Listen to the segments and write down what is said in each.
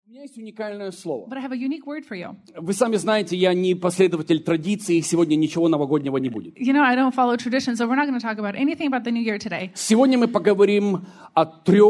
У меня есть уникальное слово. But I have a unique word for you. Вы сами знаете, я не последователь традиции, и сегодня ничего новогоднего не будет. You know, I don't follow tradition, so we're not going to talk about anything about the new year today. Сегодня мы поговорим о 3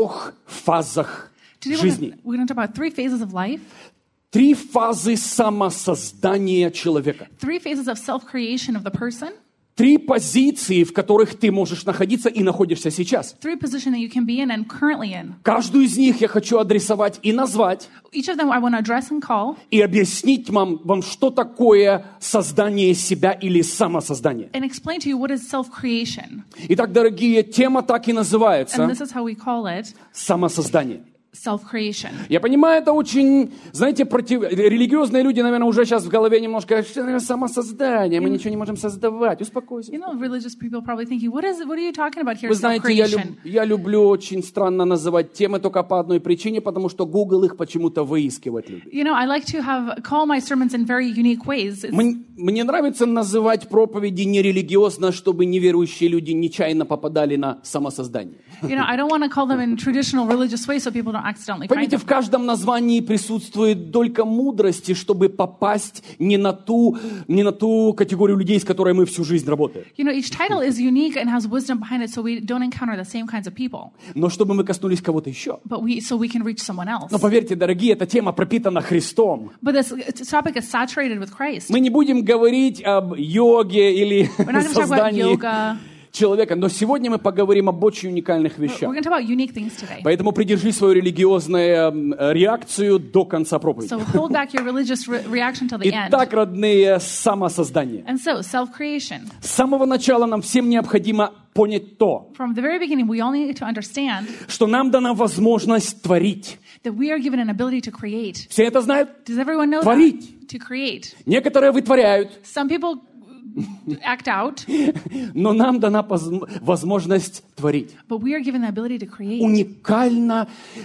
фазах жизни. We're going to talk about 3 phases of life, 3 фазы самосоздания человека. 3 phases of self-creation of the person, 3 позиции, в которых ты можешь находиться и находишься сейчас. 3 positions that you can be in and currently in. Каждую из них я хочу адресовать и назвать, Each of them I want to address and call и объяснить вам, что такое создание себя или самосоздание. and explain to you what is self-creation. Итак, дорогие, тема так и And называется this is how we call it, «Самосоздание». self-creation. Я понимаю, это очень, знаете, религиозные люди, наверное, уже сейчас в голове немножко самосоздание, мы ничего не можем создавать, успокойся. You know, religious people probably thinking, what are you talking about here, Вы знаете, self-creation? я люблю очень странно называть темы только по одной причине, потому что Google их почему-то выискивает любит. You know, I like to call my sermons in very unique ways. Мне нравится называть проповеди нерелигиозно, чтобы неверующие люди нечаянно попадали на самосоздание. You know, I don't want to call them in traditional religious ways so people don't accidentally find Понимаете, them. в каждом названии присутствует долька мудрости, чтобы попасть не на ту категорию людей, с которой мы всю жизнь работаем. You know, each title is unique and has wisdom behind it so we don't encounter the same kinds of people, Но чтобы мы коснулись кого-то еще. but so we can reach someone else. Но поверьте, дорогие, эта тема пропитана Христом. But this topic is saturated with Christ. Мы не будем говорить об йоге или We're not going to talk about создании yoga. человека, но сегодня мы поговорим об очень уникальных We're вещах. going to talk about unique things today. Поэтому придержи свою религиозную реакцию до конца проповеди. So hold back your religious reaction till the end. Итак, родные, самосоздание. And so, self-creation. С самого начала нам всем необходимо понять то, From the very beginning, we all need to understand что нам дана возможность творить. that we are given an ability to create. Все это знают? Does everyone know Творить. that? To create. Некоторые вытворяют, Some people act out, но нам дана возможность творить. but we are given the ability to create. Уникально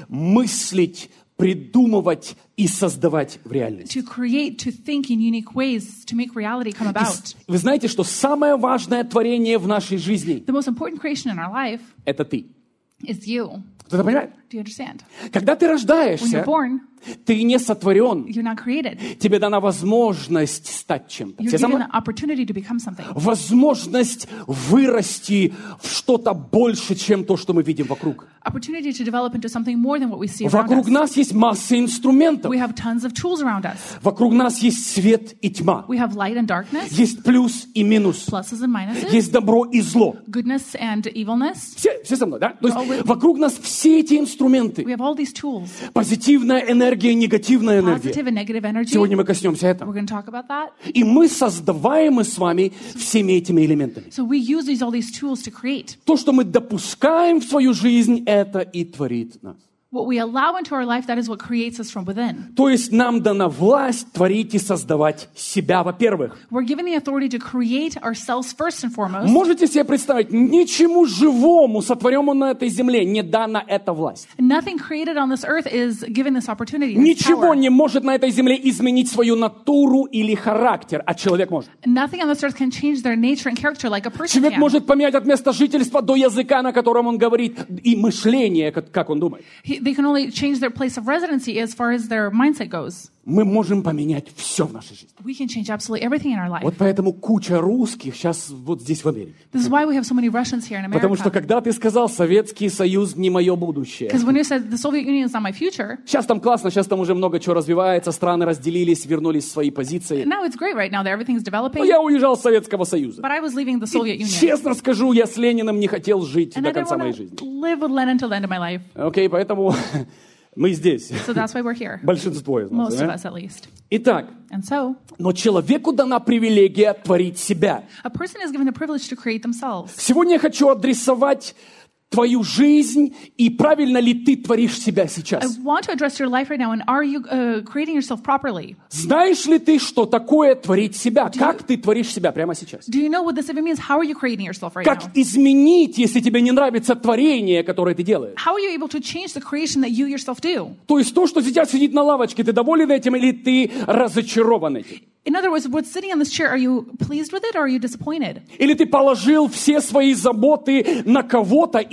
мыслить, придумывать и создавать в реальности. To create, to think in unique ways, to make reality come about. Вы знаете, что самое важное творение в нашей жизни The most important creation in our life – это ты. is you. Кто-то понимает? Do you understand? Когда ты When you're рождаешься, born, ты не сотворен. you're not created. Тебе дана возможность стать чем-то. You're Все со given мной? the opportunity to become something. Возможность вырасти в что-то больше, чем то, что мы видим вокруг. Opportunity to develop into something more than what we see around Вокруг us. нас есть масса инструментов. We have tons of tools around us. Вокруг нас есть свет и тьма. We have light and darkness, Есть плюс и минус. pluses and minuses, Есть добро и зло. goodness and evilness. Все со мной, да? То есть with me. вокруг нас все эти инструменты. We have all these tools. Позитивная энергия, негативная энергия. Positive and negative energy. Сегодня мы коснемся We're этого. going to talk about that. И мы создаваемы с вами всеми этими элементами. So we use all these tools to create. То, что мы допускаем в свою жизнь, это и творит нас. What we allow into our life, that is what creates us from within. То есть нам дана власть творить и создавать себя, во-первых. We're given the authority to create ourselves first and foremost. Можете себе представить, ничему живому, сотворенному на этой земле, не дана эта власть. Nothing created on this earth is given this opportunity. This Ничего power. не может на этой земле изменить свою натуру или характер, а человек может. Nothing on this earth can change their nature and character like a person Человек can. может поменять от места жительства до языка, на котором он говорит, и мышление, как он думает. They can only change their place of residency as far as their mindset goes. Мы можем поменять все в нашей жизни. We can change absolutely everything in our life. Вот поэтому куча русских сейчас вот здесь в Америке. This is why we have so many Russians here in Потому что America. когда ты сказал, Советский Союз не мое будущее. Because when you said the Soviet Union is not my future, Сейчас там классно, сейчас там уже много чего развивается, страны разделились, вернулись в свои позиции. now it's great right now that everything's Но developing. я уезжал с Советского Союза. But I was leaving the Soviet И, Union. честно скажу, я с Лениным не хотел жить And до I didn't конца моей want жизни. to live with Lenin till the end of my life. Окей, поэтому мы здесь. So that's why we're here. Большинство из нас. Most of да? us, at least. Итак, And so, но человеку дана привилегия творить себя. a person is given the privilege to create themselves. Сегодня я хочу адресовать твою жизнь, и правильно ли ты творишь себя I сейчас. want to address your life right now, and are you creating yourself properly? Знаешь ли ты, что такое творить себя? Как ты творишь себя прямо сейчас? Do you know what this even means? How are you creating yourself right Как now? изменить, если тебе не нравится творение, которое ты делаешь? How are you able to change the creation that you yourself do? То есть то, что сейчас сидит на лавочке, ты доволен этим или ты разочарован этим? In other words, what's sitting on this chair, are you pleased with it or are you disappointed? Или ты положил все свои заботы на кого-то и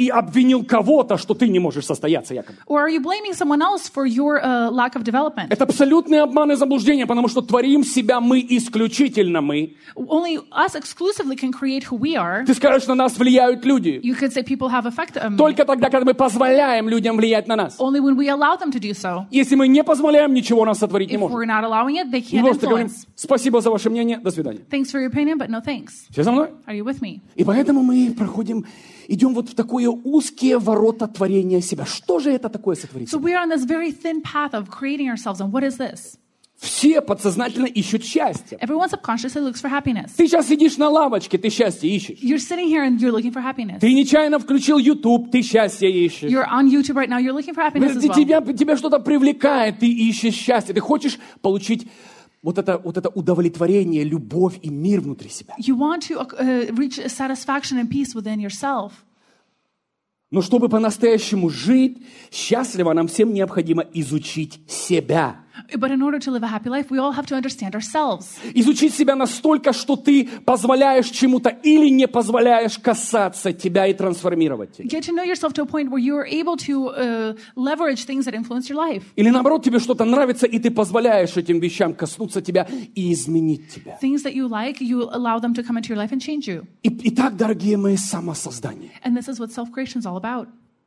обвинил кого-то, что ты не можешь состояться якобы. Or are you blaming someone else for your lack of development? Это абсолютный обман и заблуждение, потому что творим себя мы исключительно мы. Only us exclusively can create who we are. Ты скажешь, на нас влияют люди. You could say people have effect on me. Только тогда, когда мы позволяем людям влиять на нас. Only when we allow them to do so. Если мы не позволяем, ничего нас сотворить не If может. we're not allowing it, they Мы can't просто говорим, influence. спасибо за ваше мнение, до свидания. Thanks for your opinion, but no thanks. Все со мной? Are you with me? И поэтому мы идем вот в такое узкие ворота творения себя. Что же это такое сотворить? So we are on this very thin path of creating ourselves. And what is this? Все подсознательно ищут счастье. Everyone subconsciously looks for happiness. Ты сейчас сидишь на лавочке, ты счастье ищешь. You're sitting here and you're looking for happiness. Ты нечаянно включил YouTube, ты счастье ищешь. You're on YouTube right now. You're looking for happiness as well. Тебя что-то привлекает, ты ищешь счастье. Ты хочешь получить вот это удовлетворение, любовь и мир внутри себя. You want to reach satisfaction and peace within yourself. Но чтобы по-настоящему жить счастливо, нам всем необходимо изучить себя. But in order to live a happy life, we all have to understand ourselves. Изучить себя настолько, что ты позволяешь чему-то или не позволяешь касаться тебя и трансформировать тебя. Get to know yourself to a point where you are able to leverage things that influence your life. Или наоборот, тебе что-то нравится, и ты позволяешь этим вещам коснуться тебя и изменить тебя. Things that you like, you allow them to come into your life and change you. Итак, дорогие мои, самосоздание. And this is what self-creation is all about.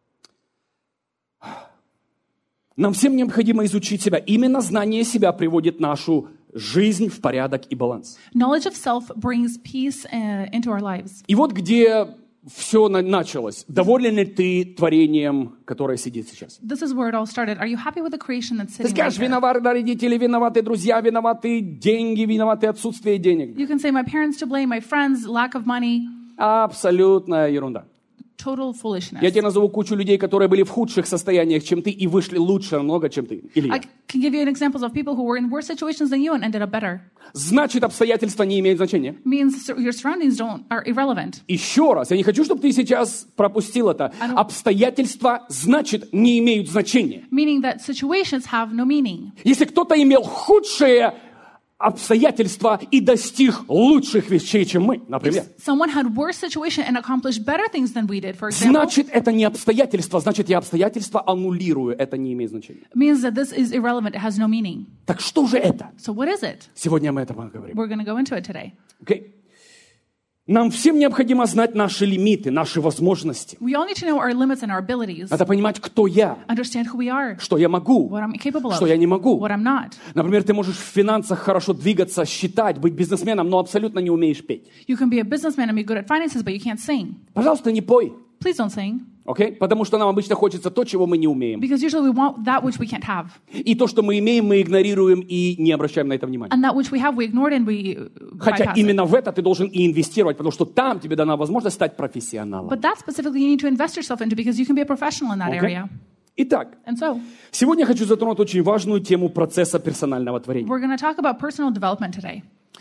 Нам всем необходимо изучить себя. Именно знание себя приводит нашу жизнь в порядок и баланс. Knowledge of self brings peace into our lives. И вот где все началось. Доволен ли ты творением, которое сидит сейчас? This is where it all started. Are you happy with the creation that's Ты sitting скажешь, right there? виноваты родители, виноваты друзья, виноваты деньги, виноваты отсутствие денег. You can say, my parents to blame, my friends, lack of money. Абсолютная ерунда. Total foolishness. Я тебе назову кучу людей, которые были в худших состояниях, чем ты, и вышли лучше намного, чем ты. Или я. I can give you examples of people who were in worse situations than you and ended up better. Значит, обстоятельства не имеют значения. Means your surroundings are irrelevant. Еще раз, я не хочу, чтобы ты сейчас пропустил это. Обстоятельства, значит, не имеют значения. Meaning that situations have no meaning. Если кто-то имел худшие обстоятельства и достиг лучших вещей, чем мы, например. Someone had worse situation and accomplished better things than we did, for example. Значит, это не обстоятельства, значит, я обстоятельства аннулирую. Это не имеет значения. Means that this is irrelevant. It has no meaning. Так что же это? So what is it? Сегодня мы это поговорим. We're going to go into it today. Okay? Нам всем необходимо знать наши лимиты, наши возможности. We all need to know our limits and our abilities. Надо понимать, кто я, Understand who we are. что я могу, What I'm capable of. что я не могу. What I'm not. Например, ты можешь в финансах хорошо двигаться, считать, быть бизнесменом, но абсолютно не умеешь петь. You can be a businessman and be good at finances, but you can't sing. Пожалуйста, не пой. Please don't sing. Okay? Потому что нам обычно хочется то, чего мы не умеем. Because usually we want that which we can't have. И то, что мы имеем, мы игнорируем и не обращаем на это внимания. And that which we have, we ignore it and we Хотя bypass it. именно в это ты должен и инвестировать, потому что там тебе дана возможность стать профессионалом. But that specifically you need to invest yourself into because you can be a professional in that Okay? area. Итак, And so, сегодня я хочу затронуть очень важную тему процесса персонального творения. we're going to talk about personal development today.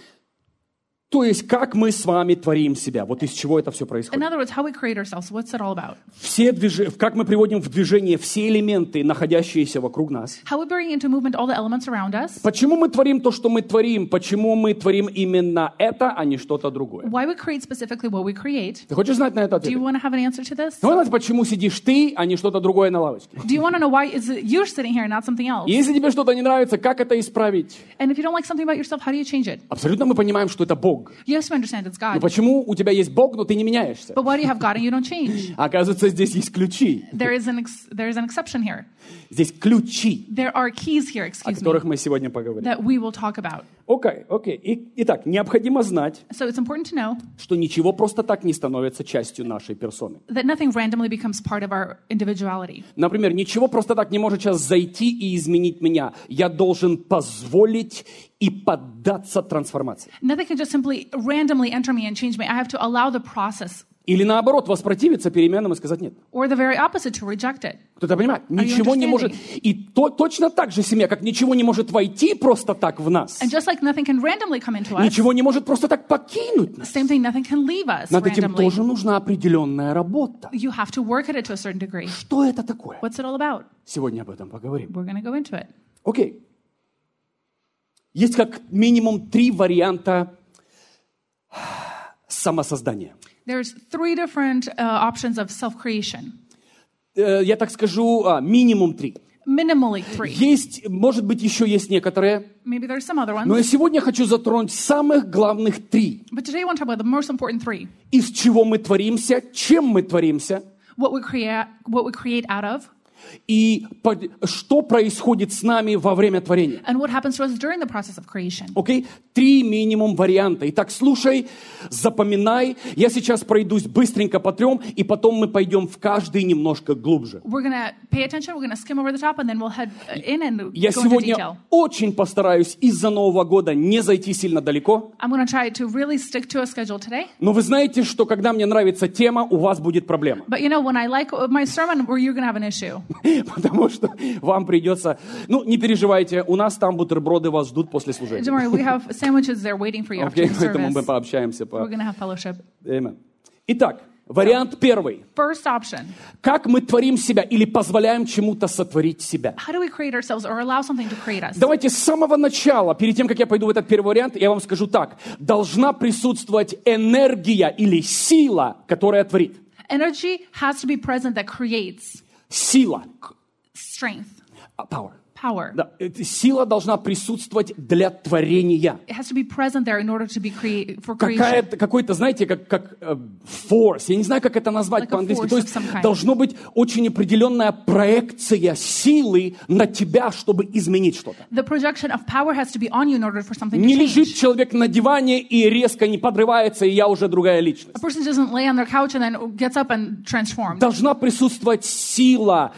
То есть, как мы с вами творим себя. Вот из чего это все In происходит. other words, how we create ourselves. What's it all about? Как мы приводим в движение все элементы, находящиеся вокруг нас. How we bring into movement all the elements around us. Почему мы творим то, что мы творим? Почему мы творим именно это, а не что-то другое? Why we create specifically what we create. Ты хочешь знать на это Do you ответ? want to have an answer to this? Ну, почему сидишь ты, а не что-то другое на лавочке? Do you want to know why is it you're sitting here and not something else? Если тебе что-то не нравится, как это исправить? And if you don't like something about yourself, how do you change it? Абсолютно мы понимаем, что это Бог. Yes, we understand it's Но God. почему у тебя есть Бог, но ты не меняешься? But why do you have God and you don't change? Оказывается, здесь есть ключи. There is an exception here. Здесь ключи, There are keys here, о excuse me, которых мы сегодня поговорим. that we will talk about. Окей. Итак, необходимо знать, So it's important to know что ничего просто так не становится частью нашей персоны. that nothing randomly becomes part of our individuality. Например, ничего просто так не может сейчас зайти и изменить меня. Я должен позволить и поддаться трансформации. Nothing can just simply randomly enter me and change me. I have to allow the process. Или наоборот, воспротивиться переменам и сказать нет. Or the very opposite, to reject it. Кто-то понимает, ничего не может... И точно так же семья, как ничего не может войти просто так в нас. And just like nothing can randomly come into us, Ничего не может просто так покинуть нас. same thing, nothing can leave us Над этим randomly. тоже нужна определенная работа. You have to work at it to a certain degree. Что это такое? What's it all about? Сегодня об этом поговорим. We're going to go into it. Окей. Есть как минимум 3 варианта самосоздания. There's 3 different options of self-creation. я так скажу, минимум 3. Minimally 3. Есть, может быть, еще есть некоторые, Maybe there's some other но ones. я сегодня хочу затронуть самых главных 3. But today I want to talk about the most important 3. Из чего мы творимся, чем мы творимся, What we create out of, и что происходит с нами во время творения. and what happens to us during the process of creation. Окей? 3 минимум варианта. Итак, слушай, запоминай. Я сейчас пройдусь быстренько по 3, и потом мы пойдем в каждый немножко глубже. We're going to pay attention, we're going to skim over the top, and then we'll head in and Я go into сегодня detail. очень постараюсь из-за Нового года не зайти сильно далеко. I'm going to try to really stick to a schedule today. Но вы знаете, что когда мне нравится тема, у вас будет проблема. But you know, when I like my sermon, you're going to have an issue. Потому что вам придется... Ну, не переживайте, у нас там бутерброды вас ждут после служения. Don't worry, we have sandwiches there waiting for you after Окей, the поэтому мы service. пообщаемся. We're going to have fellowship. Amen. Итак, вариант первый. First option. Как мы творим себя или позволяем чему-то сотворить себя? How do we create ourselves or allow something to create us? Давайте с самого начала, перед тем, как я пойду в этот первый вариант, я вам скажу так. Должна присутствовать энергия или сила, которая творит. Energy has to be present that creates Сила. strength, Power. power. Да, сила должна присутствовать для творения. It has to be present there in order to be for creation. Какой-то, знаете, как force, я не знаю, как это назвать Like a по-английски. force То есть of some kind. должна быть очень определенная проекция силы на тебя, чтобы изменить что-то. The projection of power has to be on you in order for something to Не лежит change. человек на диване и резко не подрывается, и я уже другая личность. A person doesn't lay on their couch and then gets up and transformed. Должна присутствовать сила,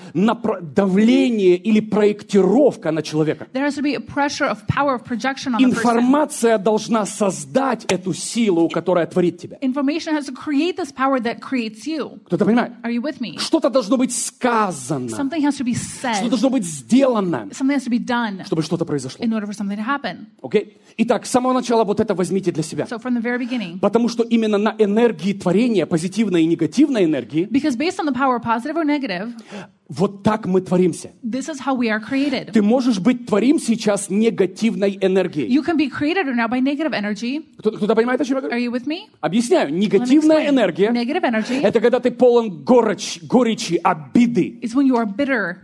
давление или проектировка на человека. There has to be a pressure of power, of projection on the person. Информация должна создать эту силу, которая творит тебя. Information has to create this power that creates you. Кто-то понимает? Are you with me? Что-то должно быть сказано, Something has to be что said. должно быть сделано, Something has to be done чтобы что-то произошло. in order for something to happen. Окей? Итак, с самого начала вот это возьмите для себя. So from the very beginning, Потому что именно на энергии творения, позитивной и негативной энергии, because based on the power, positive or negative, вот так мы творимся. this is how we are created. Ты можешь быть творим сейчас негативной энергией. You can be created now by negative energy. Кто-то понимает, о чем я говорю? Are you with me? Объясняю. Let me Негативная explain. энергия Negative energy – это когда ты полон горечи, обиды. is when you are bitter,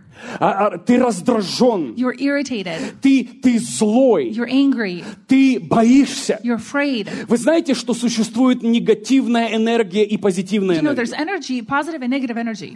Ты раздражен, you're irritated, ты злой, you're angry, ты боишься. you're afraid. Вы знаете, что существует негативная энергия и позитивная You know, энергия? there's energy, positive and negative energy.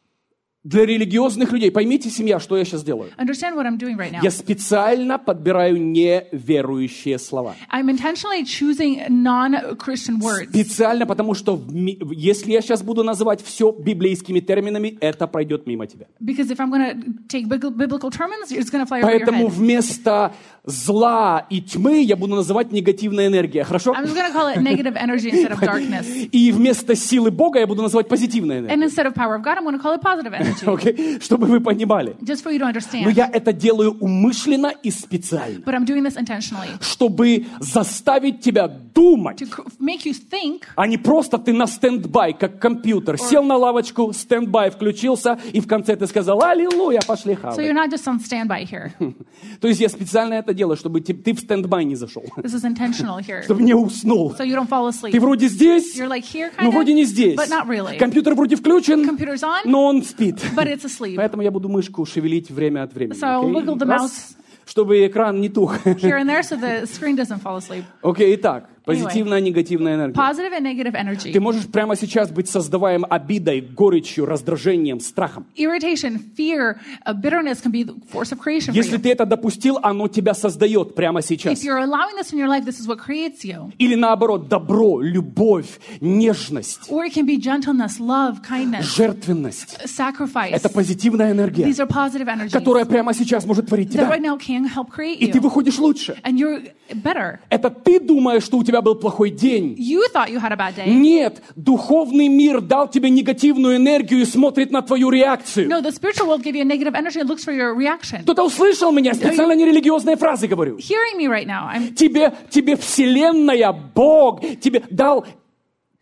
Для религиозных людей, поймите, семья, что я сейчас делаю. Understand what I'm doing right now. Я специально подбираю неверующие слова. I'm intentionally choosing non-Christian words. Специально, потому что если я сейчас буду называть все библейскими терминами, это пройдет мимо тебя. Because if I'm going to take biblical terms, it's going to fly over your Поэтому head. вместо зла и тьмы я буду называть негативная энергия, хорошо? I'm just going to call it negative energy instead of darkness. И вместо силы Бога я буду называть позитивная And энергия. instead of power of God, I'm going to call it positive energy. Окей? Чтобы вы понимали. Just for you to Но understand. я это делаю умышленно и специально. But I'm doing this intentionally. Чтобы заставить тебя думать, To make you think, а не просто ты на стендбай, как компьютер. Сел на лавочку, стендбай включился, и в конце ты сказал: «Аллилуйя, пошли so хавать». you're not just on standby here. То есть я специально это делаю, чтобы ты в стендбай не зашел. This is intentional here. Чтобы не уснул. So you don't fall Ты asleep. вроде здесь, You're like here, но kind вроде of, не здесь. but not really. Компьютер вроде включен, Computer's on, но он спит. but it's asleep. Поэтому я буду мышку шевелить время от времени. So I'll окей? wiggle the Раз, mouse чтобы экран не тух. here and there so the screen doesn't fall asleep. Окей, итак, позитивная, негативная энергия. Positive and negative Ты energy. можешь прямо сейчас быть создаваем обидой, горечью, раздражением, страхом. Irritation, fear, bitterness can be the force of creation for Если you. ты это допустил, оно тебя создает прямо сейчас. If you're allowing this in your life, this is what creates you. Или наоборот, добро, любовь, нежность, Or it can be gentleness, love, kindness, жертвенность. sacrifice. Это позитивная энергия, These are positive energies которая прямо сейчас может творить that тебя. right now can help create И ты you. выходишь лучше. And you're better. Это ты думаешь, что у тебя был плохой день. You thought you had a bad day. Нет, духовный мир дал тебе негативную энергию и смотрит на твою реакцию. No, the spiritual world gave you a negative energy and looks for your reaction. Кто-то услышал меня, специально не религиозные фразы говорю. Hearing me right now, Тебе Вселенная, Бог тебе дал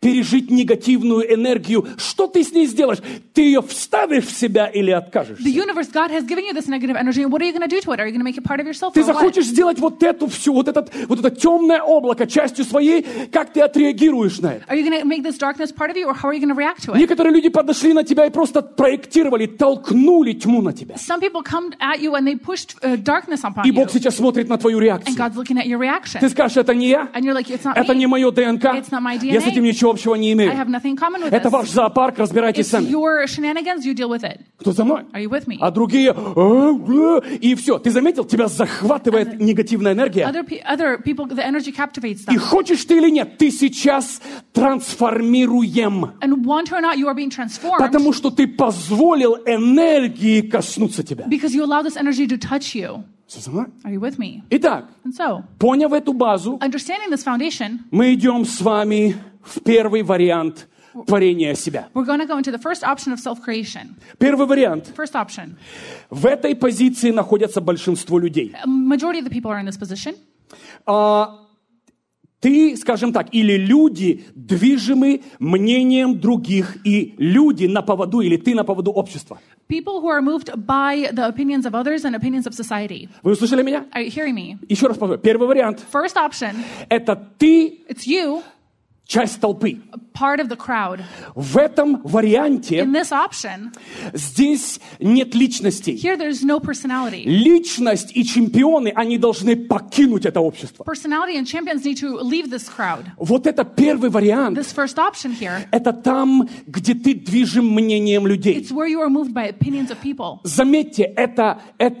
пережить негативную энергию, что ты с ней сделаешь? Ты ее вставишь в себя или откажешься? The universe, God has given you this negative energy, and what are you going to do to it? Are you going to make it part of yourself Ты or what? захочешь сделать вот эту всю, вот это темное облако частью своей, как ты отреагируешь на это? Are you going to make this darkness part of you, or how are you going to react to it? Некоторые люди подошли на тебя и просто проектировали, толкнули тьму на тебя. Some people come at you and they pushed darkness upon И you, Бог сейчас смотрит на твою and реакцию. God's looking at your reaction. Ты скажешь, это не я, And you're like, it's not это me. не мое ДНК, It's not my я с этим DNA. ничего общего не I имею. have nothing in common with Это this. ваш зоопарк, разбирайтесь It's сами. your shenanigans, you deal with it. Кто за мной? Are you with me? А другие, и все. Ты заметил, тебя захватывает негативная энергия. Other people, the energy captivates И them. хочешь ты или нет, ты сейчас трансформируем. And want to or not, you are being transformed Потому что ты позволил энергии коснуться тебя. because you allow this energy to touch you. Все за мной? Are you with me? Итак, And so, поняв эту базу, understanding this foundation, мы идем с вами в первый вариант творения себя. we're going to go into the first option of self-creation. Первый вариант. First option. В этой позиции находятся большинство людей. A majority of the people are in this position. Ты, скажем так, или люди движимы мнением других, и люди на поводу, или ты на поводу общества. People who are moved by the opinions of others and opinions of society. Вы услышали меня? Are you hearing me? Еще раз повторю. Первый вариант First option, – это ты it's you, часть толпы. part of the crowd. В этом варианте In this option, здесь нет личностей. here there's no personality. Личность и чемпионы, они должны покинуть это общество. Personality and champions need to leave this crowd. Вот это первый вариант. This first option here, Это там, где ты движим мнением людей. it's where you are moved by opinions of people. Заметьте, эта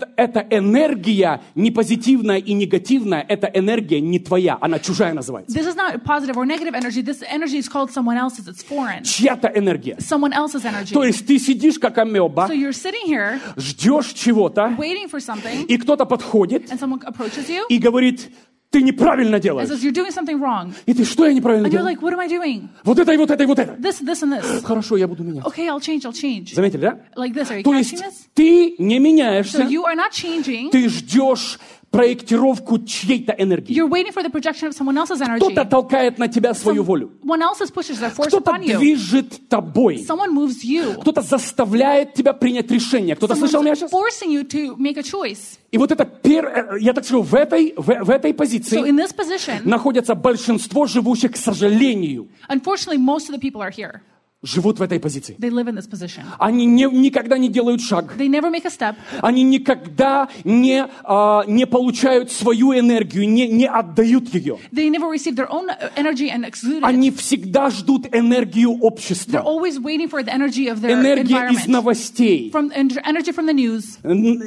энергия не позитивная и негативная, эта энергия не твоя, она чужая называется. This is not positive or negative energy. This energy is called someone else's. It's foreign. Чья-то энергия. Someone else's energy. То есть ты сидишь как амеба, So you're sitting here ждешь чего-то, waiting for something, и кто-то подходит and someone approaches you и говорит, ты неправильно and делаешь. says, you're doing something wrong. И ты, что я неправильно And you're делаю? like, what am I doing? Вот это и вот это и вот это. This, and this. Хорошо, я буду менять. Okay, I'll change. Заметили, да? Like this. Are you То catching есть this? ты не So меняешься, you are not changing. ты ждешь проектировку чьей-то энергии. You're waiting for the projection of someone else's energy. Кто-то толкает на тебя свою волю. Someone else pushes their force Кто-то upon you. движет тобой. Someone moves you. Кто-то заставляет тебя принять решение. Кто-то слышал меня сейчас? Someone's forcing you to make a choice. И вот это, я так скажу, в этой So позиции in this position, находятся большинство живущих, к сожалению, unfortunately, most of the people are here. живут в этой позиции. They live in this position. Они никогда не делают шаг. They never make a step. Они никогда не получают свою энергию, не отдают ее. They never receive their own energy and exude it. Они всегда ждут энергию They're общества. always waiting for the energy of their Энергия из environment. новостей, Energy from the news,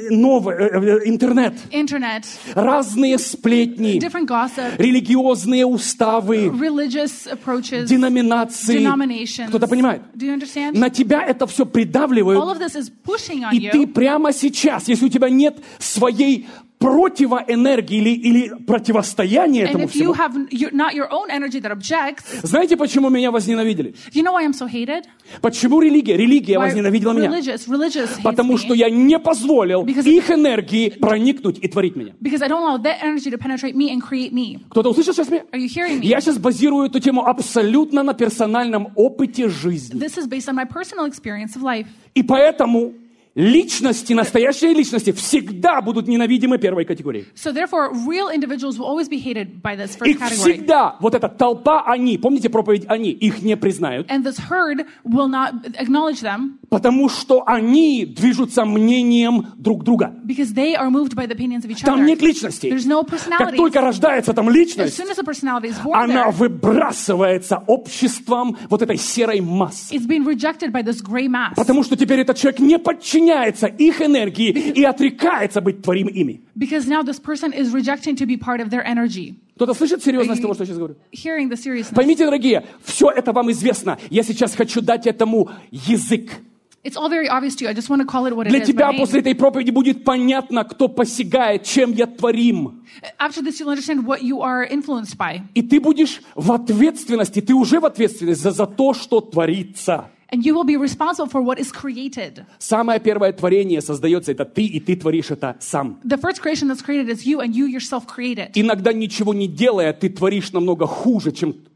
интернет, internet, разные сплетни, different gossip, религиозные уставы, religious approaches, деноминации. denominations. Кто-то понимает? Do you understand? На тебя это все All придавливают, of this is pushing on и ты you. прямо сейчас, если у тебя нет своей противоэнергии или противостояния And этому if you всему. have not your own energy that objects, Знаете, почему меня возненавидели? you know why I'm so hated? Почему религия Why возненавидела меня? religious hates Потому me. что я не позволил Because- их энергии проникнуть и творить меня. Because I don't allow that energy to penetrate me and create me. Кто-то услышал сейчас меня? Are you hearing me? Я сейчас базирую эту тему абсолютно на персональном опыте жизни. This is based on my personal experience of life. И поэтому личности, настоящие личности всегда будут ненавидимы первой категории. So therefore, real individuals will always be hated by this first Их category. всегда, вот эта толпа, они, помните проповедь «они», их не признают, And this herd will not acknowledge them потому что они движутся мнением друг друга. because they are moved by the opinions of each Там other. нет личностей. There's no Как personalities. только рождается там As личность, soon as a personality is born она there, выбрасывается обществом вот этой серой массы. it's being rejected by this gray mass. Потому что теперь этот человек не подчиняется их энергии и отрекается быть творим ими. Because now this person is rejecting to be part of their energy. Кто-то слышит серьезность того, что я сейчас говорю? Hearing the seriousness. Поймите, дорогие, все это вам известно. Я сейчас хочу дать этому язык. It's all very obvious to you. I just want to call it what it Для is. тебя by name. после этой проповеди будет понятно, кто посягает, чем я творим. After this, you'll understand what you are influenced by. И ты будешь в ответственности, ты уже в ответственности за то, что творится. And you will be responsible for what is created. Самое первое творение создается, это ты, и ты творишь это сам. The first creation that's created is you, and you yourself create it. Иногда ничего не делая, ты творишь намного хуже, чем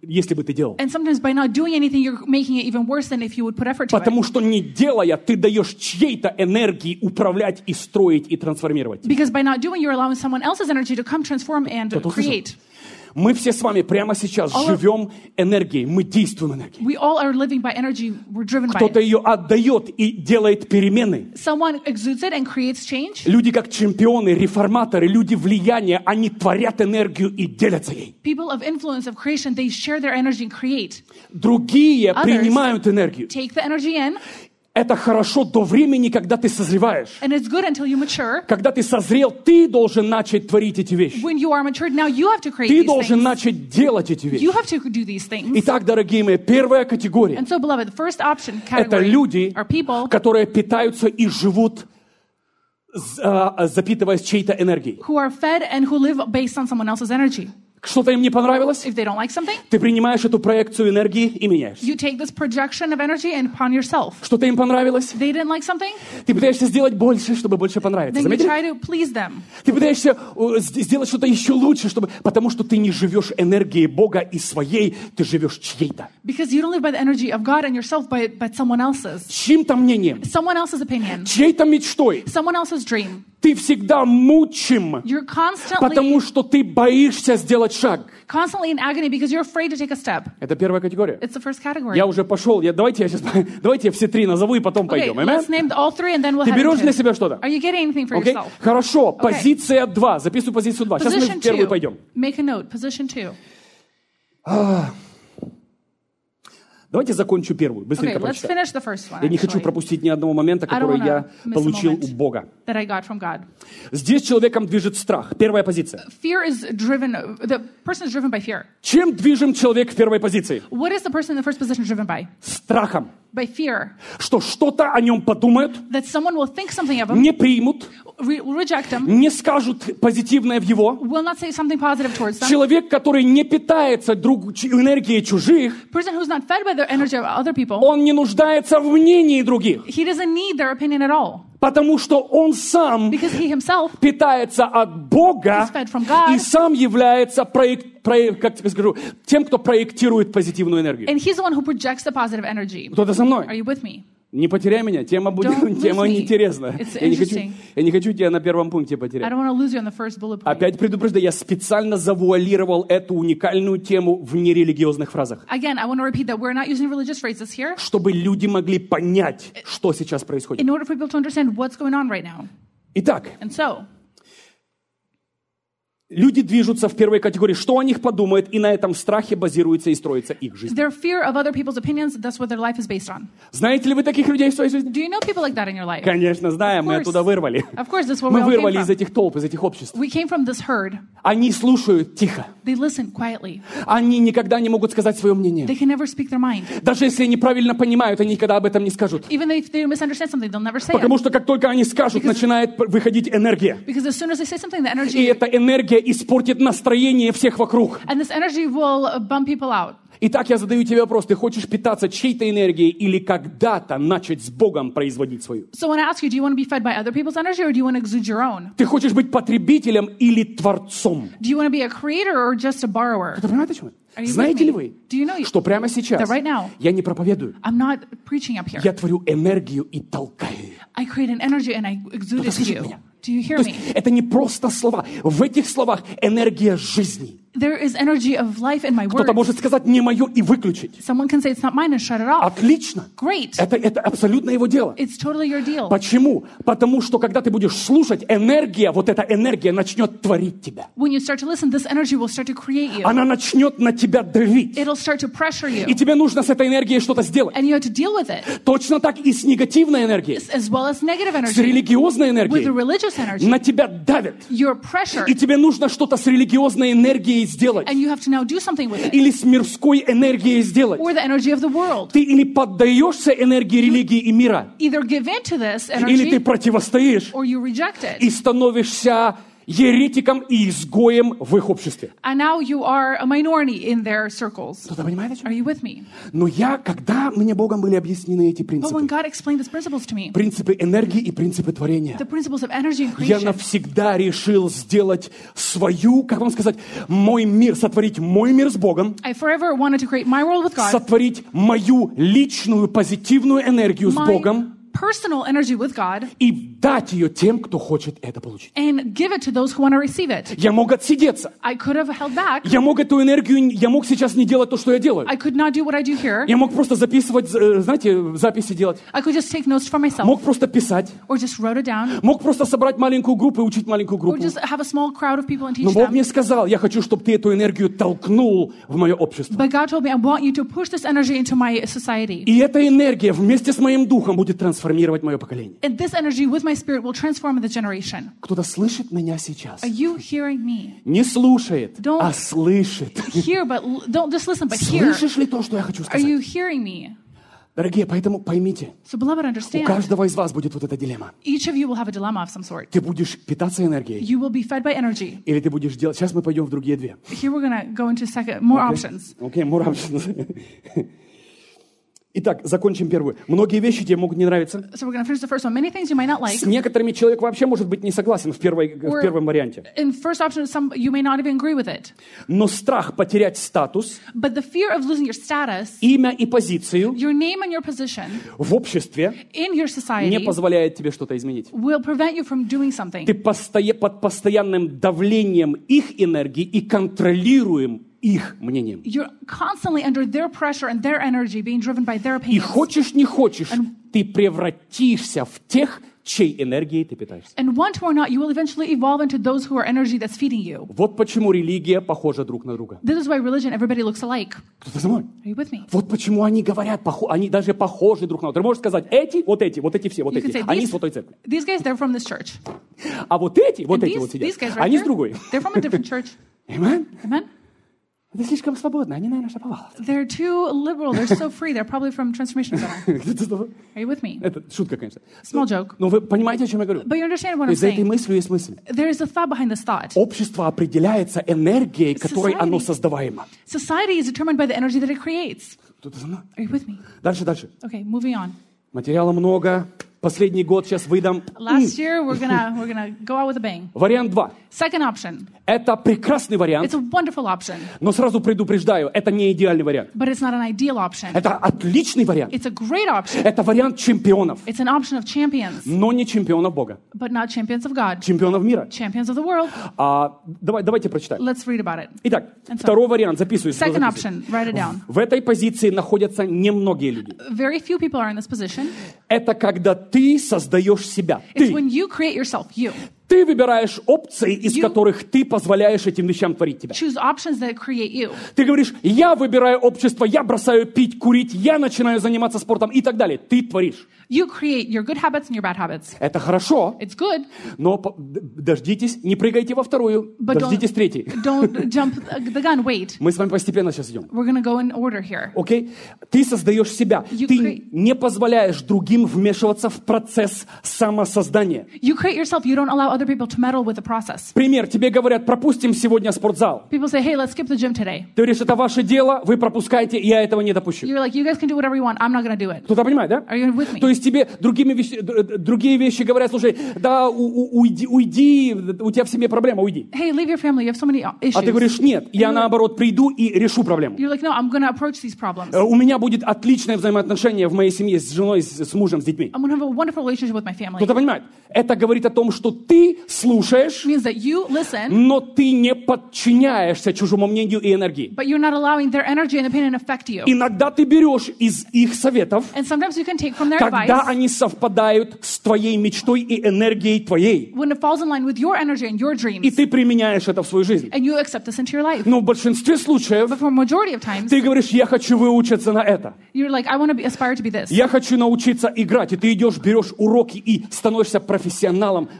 если бы ты делал. And sometimes by not doing anything, you're making it even worse than if you would put effort to it. Потому что не делая, ты даешь чьей-то энергии управлять и строить и трансформировать. Because by not doing, you're allowing someone else's energy to come transform and create. Мы все с вами прямо сейчас живем энергией, мы действуем энергией. We all are living by energy. We're driven by Кто-то it. ее отдает и делает перемены. Someone exudes it and creates change. Люди как чемпионы, реформаторы, люди влияния, они творят энергию и делятся ей. People of influence, of creation, they share their energy and create. Другие принимают энергию. Take the energy in. Это хорошо до времени, когда ты созреваешь. And it's good until you mature. Когда ты созрел, ты должен начать творить эти вещи. When you are matured, now you have to create Ты these должен things. начать делать эти вещи. You have to do these things. Итак, дорогие мои, первая категория And so, beloved, the first option – это category люди, are people которые питаются и живут, запитываясь чьей-то энергией. who are fed and who live based on someone else's energy. Что-то им не понравилось? If they don't like something, Ты принимаешь эту проекцию энергии и меняешься. you take this projection of energy and upon yourself. Что-то им понравилось? They didn't like something, Ты пытаешься сделать больше, чтобы больше понравиться. then you Заметили? try to please them. Ты пытаешься сделать что-то еще лучше, потому что ты не живешь энергией Бога и своей, ты живешь чьей-то. Because you don't live by the energy of God and yourself, but someone else's. Чьим-то мнением, Someone else's opinion. чьей-то мечтой. Someone else's dream. Ты всегда мучим, You're потому что ты боишься сделать шаг. constantly in agony because you're afraid to take a step. Это первая категория. It's the first category. Я уже пошел. Давайте я все три назову и потом Okay, пойдем. let's name all three and then we'll Ты head берешь into для it. себя что-то? Are you getting anything for Окей? yourself? Хорошо. Позиция 2. Записывай позицию 2. Сейчас мы Position в первую 2. пойдем. Make a note. Position 2. Давайте закончу первую. Быстренько Okay, let's прочитаю. finish the first one. Я не хочу actually, пропустить ни одного момента, I don't который wanna я miss a получил moment. у Бога. that I got from God. Здесь человеком движет страх. Первая позиция. Fear is driven, the person is driven by fear. Чем движим человек в первой позиции? What is the person in the first position driven by? Страхом. By fear. Что что-то о нем подумают, That someone will think something of him, не примут, reject him, не скажут позитивное в его. will not say something positive towards them. Человек, который не питается энергией чужих, Person who's not fed by the energy of other people, он не нуждается в мнении других, he doesn't need their opinion at all. потому что он сам Because he himself питается от Бога is fed from God. и сам является как тебе скажу, тем, кто проектирует позитивную энергию. And he's the one who projects the positive energy. Кто-то со Are мной? you with me? Не потеряй меня, тема Don't тема lose me. интересная. It's Я interesting. не хочу тебя на первом пункте I потерять. don't want to lose you on the first bullet point. Опять предупреждаю, я специально завуалировал эту уникальную тему в нерелигиозных фразах, Again, I want to repeat that we're not using religious phrases here чтобы люди могли понять, что сейчас происходит. in order for people to understand what's going on right now. Итак, And so, люди движутся в первой категории, что о них подумают, и на этом страхе базируется и строится их жизнь. their fear of other people's opinions, that's what their life is based on. Знаете ли вы таких людей в своей жизни? Do you know people like that in your life? Конечно, знаем, мы Of course. оттуда вырвали. Of course, that's where Мы we all came вырвали из from. этих толп, из этих обществ. We came from this herd. Они слушают тихо. They listen quietly. Они никогда не могут сказать свое мнение. They can never speak their mind. Даже если они правильно понимают, они никогда об этом не скажут. Even if they misunderstand something, they'll never say Потому it. что как только они скажут, начинает выходить энергия. Because as soon as they say something, the И energy, эта энергия испортит настроение всех вокруг. and this energy will bump people out. Итак, я задаю тебе вопрос. Ты хочешь питаться чьей-то энергией или когда-то начать с Богом производить свою? So when I ask you, do you want to be fed by other people's energy or do you want to exude your own? Ты хочешь быть потребителем или творцом? Do you want to be a creator or just a borrower? Вы понимаете, о чем Are you я? with Знаете me? ли вы, Do you know что прямо сейчас that right now я не проповедую, I'm not preaching up here. я творю энергию и толкаю ее. I create an energy and I exude it to слышит you. меня? Do you hear То me? есть это не просто слова. В этих словах энергия жизни. There is energy of life in my Кто-то words. может сказать «не мое» и выключить. Someone can say it's not mine and shut it off. Отлично. Great. Это абсолютно его дело. It's totally your deal. Почему? Потому что когда ты будешь слушать, энергия, вот эта энергия начнет творить тебя. When you start to listen, this energy will start to create you. Она начнет на тебя давить. It'll start to pressure И you. тебе нужно с этой энергией что-то сделать. And you have to deal with it. Точно так и с негативной энергией, As well as negative с energy. религиозной With the энергией. religious energy. На тебя давят. You're pressured. И тебе нужно что-то с религиозной энергией сделать. And you have to now do something with it. Или с мирской энергией сделать. Or the energy of the world. Ты или поддаешься энергии религии и мира, Either give in to this или ты energy противостоишь or you reject и it. становишься, еретиком и изгоем в их обществе. And now you are a minority in their circles. Кто-то понимает, о чем? Are you with me? Но когда мне Богом были объяснены эти But when принципы, God explained these principles to me, принципы энергии и принципы творения, the principles of energy and я creation, навсегда решил сделать свою, как вам сказать, мой мир, сотворить мой мир с Богом, I forever wanted to create my world with God, сотворить мою личную позитивную энергию с my Богом personal energy with God, и дать ее тем, кто хочет это получить. and give it to those who want to receive it. Я мог отсидеться. I could have held back. Я мог эту энергию, я мог сейчас не делать то, что я делаю. I could not do what I do here. Я мог просто записывать, знаете, записи делать. I could just take notes for myself, Мог просто писать. or just wrote it down, Мог просто собрать маленькую группу и учить маленькую or группу. just have a small crowd of people and teach Но Бог them. мне сказал, я хочу, чтобы ты эту энергию толкнул в мое общество. But God told me, I want you to push this energy into my society. И эта энергия вместе с моим духом будет трансформировать мое поколение. And this energy with my spirit will transform the generation. Кто-то слышит меня сейчас? Are you hearing me? Не слушает, Don't- а слышит. Hear, but don't just listen, but hear. Слышишь ли то, что я хочу Are сказать? you hearing me? Дорогие, поэтому поймите, So, beloved, у understand. каждого из вас будет вот эта дилемма. Each of you will have a dilemma of some sort. Ты будешь питаться энергией, You will be fed by energy. или ты будешь делать... Сейчас мы пойдем в другие две. Here we're going to go into more options. Окей, more options. Итак, закончим первую. Многие вещи тебе могут не нравиться. So we're going to finish the first one. Many things you might not like. С некоторыми человек вообще может быть не согласен в первом варианте. In first option, some you may not even agree with it. Но страх потерять статус, But the fear of losing your status, имя и позицию your name and your position в обществе in your не society позволяет тебе что-то изменить. will prevent you from doing something. Ты под постоянным давлением их энергии и контролируем их мнением. You're constantly under their pressure and their energy being driven by their И opinions. хочешь, не хочешь, ты превратишься в тех, чьей энергией ты питаешься. And want to or not, you will eventually evolve into those who are energy that's feeding you. Вот почему религия похожа друг на друга. This is why religion, everybody looks alike. Кто-то за мной? Are you with me? Вот почему они говорят, они даже похожи друг на друга. Ты можешь сказать, эти все, вот You could эти, say, они с вот той церкви. these guys, they're from this church. А вот эти And вот these сидят, guys right они с here, другой. they're from a different church. Amen? Amen? Это слишком свободно, они, наверное, шаповалы. They're too liberal. They're so free. They're probably from Transformation Center. Are you with me? Это шутка, конечно. Small joke. Но вы понимаете, о чем я говорю? But you understand what То I'm есть за этой saying. мыслью есть мысль. There is a thought behind this thought. Общество определяется энергией, которой оно создаваемо. Society is determined by the energy that it creates. Кто-то за мной? Are you with me? Дальше. Okay, moving on. Материала много. Последний год сейчас выдам. Last year, we're gonna go out with a bang. Вариант 2. Second option. Это прекрасный It's вариант, a wonderful option, но сразу предупреждаю, это не идеальный вариант. but it's not an ideal option. Это отличный вариант. It's a great option. Это вариант чемпионов, It's an option of champions, но не чемпионов Бога. but not champions of God. Чемпионов мира. Champions of the world. Давайте прочитаем. Let's read about it. Итак, And so- второй вариант, записывай. Second option, write it down. В этой позиции находятся немногие люди. Very few people are in this position. Это когда ты создаешь себя. It's Ты. when you create yourself, you. Ты выбираешь опции, из You- которых ты позволяешь этим вещам творить тебя. Choose options that create you. Ты говоришь, я выбираю общество, я бросаю пить, курить, я начинаю заниматься спортом и так далее. Ты творишь. You create your good habits and your bad habits. Это хорошо, It's good, но дождитесь, не прыгайте во вторую, but дождитесь третьей. don't jump the gun. Wait. Мы с вами постепенно сейчас идем. We're going to go in order here. Окей? Ты создаешь себя. You Ты create- не позволяешь другим вмешиваться в процесс самосоздания. You create yourself. You don't allow other people to meddle with the process. Пример. Тебе говорят, пропустим сегодня спортзал. People say, hey, let's skip the gym today. Ты говоришь, это ваше дело, вы пропускаете, я этого не допущу. You're like, you guys can do whatever you want. I'm not going to do it. Кто-то понимает, да? Are you with me? То есть тебе другие вещи говорят, слушай, да, уйди, у тебя в семье проблема, уйди. Hey, leave your family. You have so many issues. А ты говоришь, нет, я наоборот приду и решу проблему. You're like, no, I'm going to approach these problems. У меня будет отличное взаимоотношение в моей семье с женой, с мужем, с детьми. I'm going to have a wonderful relationship with my family. Кто-то понимает? Это говорит о том, что ты слушаешь, It means that you listen, но ты не подчиняешься чужому мнению и энергии. but you're not allowing their energy and opinion affect you. Иногда ты берешь из их советов, And sometimes you can take from their когда advice они совпадают с твоей мечтой и энергией твоей. when it falls in line with your energy and your И dreams, ты применяешь это в свою жизнь. and you accept this into your life. Но в большинстве случаев But for a majority of times, ты говоришь, я хочу выучиться на это. you're like, I want to aspire to be this. Я хочу научиться играть. И ты идешь, берешь уроки и становишься профессионалом в каком-то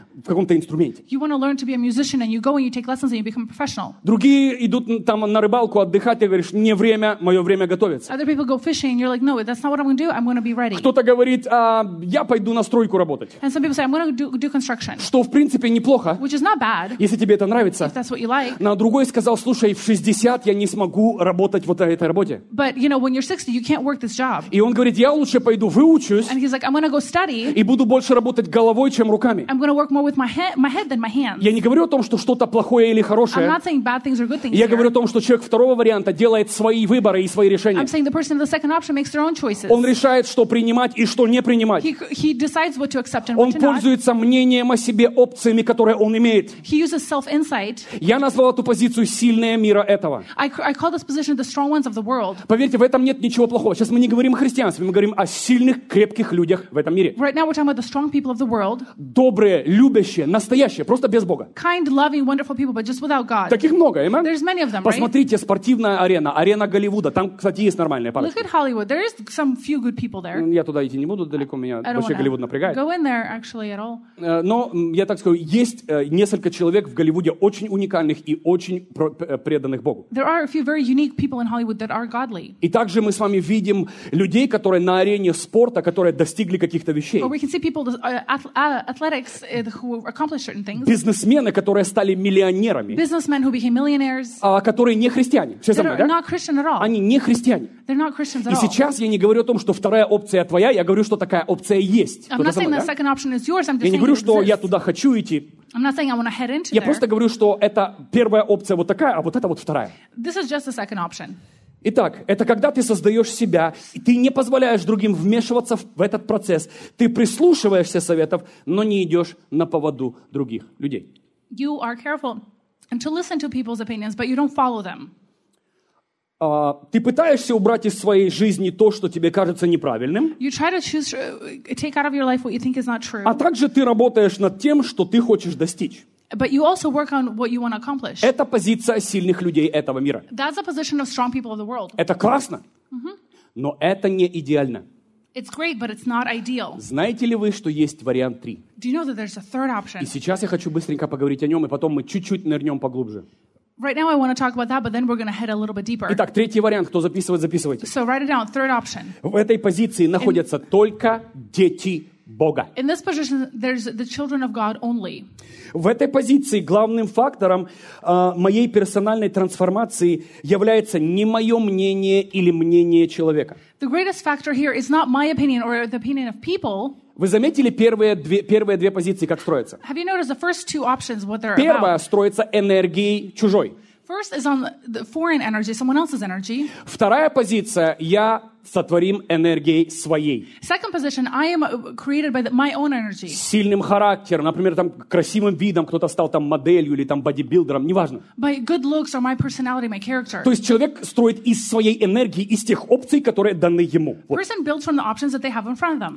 каком-то инструменте. You want to learn to be a musician, and you go and you take lessons and you become a professional. Другие идут там на рыбалку отдыхать, ты говоришь, не время, мое время готовиться. Other people go fishing, and you're like, no, that's not what I'm going to do. I'm going to be ready. Кто-то говорит, я пойду на стройку работать. And some people say, I'm going to do construction, Что, в принципе, неплохо, which is not bad если тебе это нравится. if that's what you like. Но другой сказал, слушай, в 60 я не смогу работать вот на этой работе. But, you know, when you're 60, you can't work this job. И он говорит, я лучше пойду выучусь And he's like, I'm going to go study. и буду больше работать головой, чем руками. I'm going to work more with my head than my hands. Я не говорю о том, что что-то плохое или I'm хорошее. not saying bad things or good things Я here. говорю о том, что человек второго варианта делает свои выборы и свои решения. I'm saying the person in the second option makes their own choices. Он решает, что принимать и что не принимать. He decides what to accept and Он what to not. пользуется мнением о себе, опциями, которые он имеет. He uses self-insight. Я назвал эту позицию «сильные мира этого». I call this position the strong ones of the world. Поверьте, в этом нет ничего плохого. Сейчас мы не говорим о христианстве, мы говорим о сильных, крепких людях в этом мире. Right now we're talking about the strong people of the world. Добрые, любящие, настоящие, просто без Бога. Kind, loving, wonderful people, but just without God. Таких много, amen? There's many of them, right? Посмотрите, спортивная арена, арена Голливуда. Там, кстати, есть нормальные Look парочки. at Hollywood. There is some few good people there. Я туда идти не буду, далеко меня I don't вообще Голливуд want to напрягает. go in there actually at all. Но, я так скажу, есть несколько человек в Голливуде очень уникальных и очень преданных Богу. There are a few very unique people in Hollywood that are godly. И также мы с вами видим людей, которые на арене спорта, которые достигли каких-то вещей. Or we can see people, athletics, who accomplished certain things. Бизнесмены, которые стали миллионерами, Businessmen who became millionaires. которые не христиане. Все со That мной, are да? not Christian at all. Они не христиане. They're not Christians at И all. сейчас я не говорю о том, что вторая опция твоя, я говорю, что такая опция есть. I'm Кто-то not со saying мной, the да? second option is yours. I'm just Я не saying говорю, it что я exists. туда хочу идти. I'm not saying I want to head into Я there. просто говорю, что это первая опция вот такая, а вот это вот вторая. This is just the second option. Итак, это когда ты создаешь себя, и ты не позволяешь другим вмешиваться в этот процесс. Ты прислушиваешься советов, но не идешь на поводу других людей. You are careful and to listen to people's opinions, but you don't follow them. Ты пытаешься убрать из своей жизни то, что тебе кажется неправильным, You try to take out of your life what you think is not true, а также ты работаешь над тем, что ты хочешь достичь. but you also work on what you want to accomplish. Это позиция сильных людей этого мира. That's the position of strong people of the world. Это классно, но это не идеально. It's great, but it's not ideal. Знаете ли вы, что есть вариант 3? Do you know that there's a third option? И сейчас я хочу быстренько поговорить о нем, и потом мы чуть-чуть нырнем поглубже. Right now I want to talk about that, but then we're going to head a little bit deeper. Итак, третий вариант. Кто записывает, записывайте. So write it down. Third option. В этой позиции находятся только дети Бога. In this position, there's the children of God only. В этой позиции главным фактором моей персональной трансформации является не мое мнение или мнение человека. The greatest factor here is not my opinion or the opinion of people. Вы заметили первые две позиции, как строятся? Have you noticed the first two options, what they're Первая about? строится энергией чужой. First is on the foreign energy, someone else's energy. Вторая позиция «я сотворим энергией своей». Second position, I am created by my own energy. Сильным характером, например, там, красивым видом, кто-то стал там моделью или там бодибилдером, неважно. By good looks or my personality, my character. То есть человек строит из своей энергии, из тех опций, которые даны ему. Вот. Person builds from the options that they have in front of them.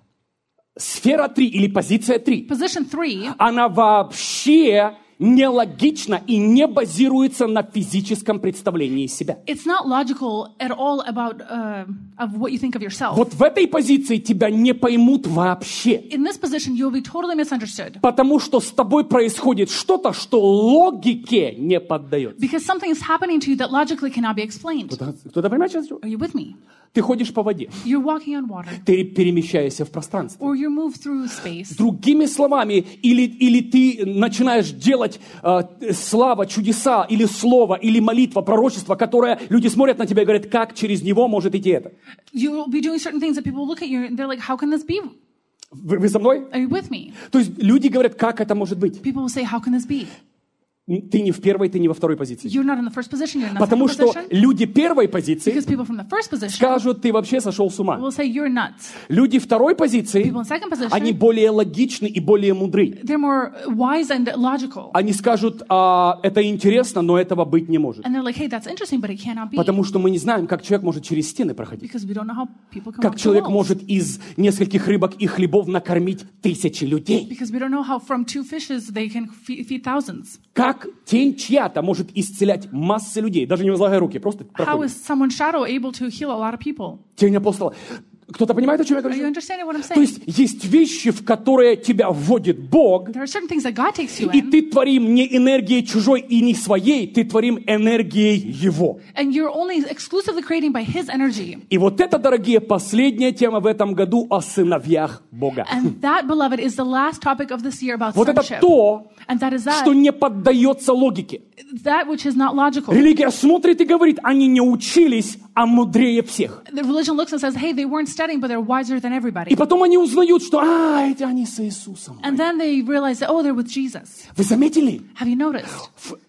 Сфера 3 или позиция 3, Position 3, она вообще нелогична и не базируется на физическом представлении себя. it's not logical at all about of what you think of yourself. Вот в этой позиции тебя не поймут вообще. In this position, you'll be totally misunderstood. Потому что с тобой происходит что-то, что логике не поддается. Because something is happening to you that logically cannot be explained. Кто-то понимает сейчас? Are you with me? Ты ходишь по воде, You're walking on water. ты перемещаешься в пространстве. Or you move through space. Другими словами, или ты начинаешь делать слава, чудеса, или слово, или молитва, пророчество, которое люди смотрят на тебя и говорят, как через него может идти это. You will be doing certain things that people look at you and they're like, how can this be? Вы со мной? Are you with me? То есть люди говорят, как это может быть? People will say, how can this be? Ты не в первой, ты не во второй позиции. You're not in the first position, you're in the Потому second что position. люди первой позиции Because people from the first position скажут, ты вообще сошел с ума. will say, you're nuts. Люди второй позиции, People in second они position, более логичны и более мудры. they're more wise and logical. Они скажут, это интересно, но этого быть не может. And they're like, hey, that's interesting, but it cannot be. Потому что мы не знаем, как человек может через стены проходить. Because we don't know how people come Как up the человек walls. может из нескольких рыбок и хлебов накормить тысячи людей. Because we don't know how from 2 fishes they can feed thousands. Как тень чья-то может исцелять массы людей, даже не возлагая руки, просто How проходит. is someone's shadow able to heal a lot of people? Тень апостола. Кто-то понимает, о чем я Are you говорю? understanding what I'm То saying? есть вещи, в которые тебя вводит Бог, There are certain things that God takes you и in, ты творим не энергией чужой и не своей, ты творим энергией Его. and you're only exclusively creating by His energy. И вот это, дорогие, последняя тема в этом году о сыновьях Бога. And that, beloved, is the last topic of this year about Вот это sonship. то, And that is что не поддается логике. that which is not logical. Религия смотрит и говорит, они не учились, а мудрее всех. The religion looks and says, hey, they weren't studying, but they're wiser than everybody. И потом они узнают, что эти они с Иисусом. And then they realize that, oh, they're with Jesus. Вы заметили? Have you noticed?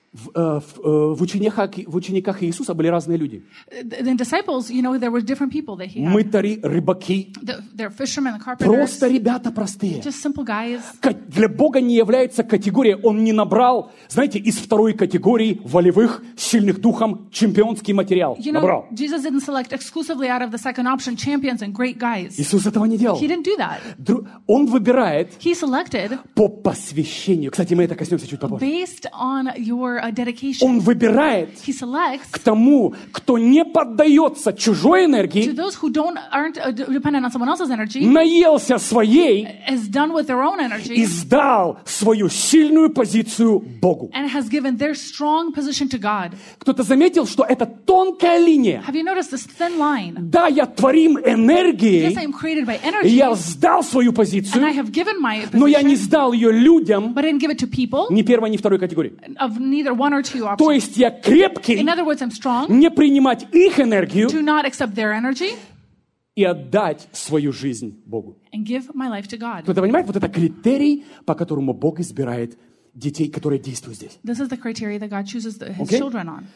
В учениках Иисуса были разные люди. The disciples, you know, there were different people that He had. Мытари, рыбаки. They're fishermen, carpenters, Просто ребята простые. just simple guys. Для Бога не является категория. Он не набрал, знаете, из второй категории волевых, сильных духом, чемпионский материал. You Набрал. know, Jesus didn't select exclusively out of the second option champions and great guys. Иисус этого не делал. He didn't do that. Он выбирает He selected по посвящению. Кстати, мы это коснемся чуть попозже. based on your dedication. Он выбирает He selects к тому, кто не поддается чужой to энергии, those who aren't dependent on someone else's energy, наелся своей is done with their own и energy, сдал свою сильную позицию Богу. and has given their strong position to God. Кто-то заметил, что это тонкая линия. Have you noticed this thin line? Да, я творим Yes, I энергией, am created by и energy, я сдал свою and I позицию, have given my но я не position, сдал ее людям but I didn't give it to people ни первой, ни второй категории. of neither one or two То options. есть я крепкий, In other words, I'm strong не принимать их энергию to not accept their energy и отдать свою жизнь Богу. and give my life to God. Кто-то понимает, вот это критерий, по которому Бог избирает детей, которые действуют здесь. This is the criteria that God chooses His Okay. children on.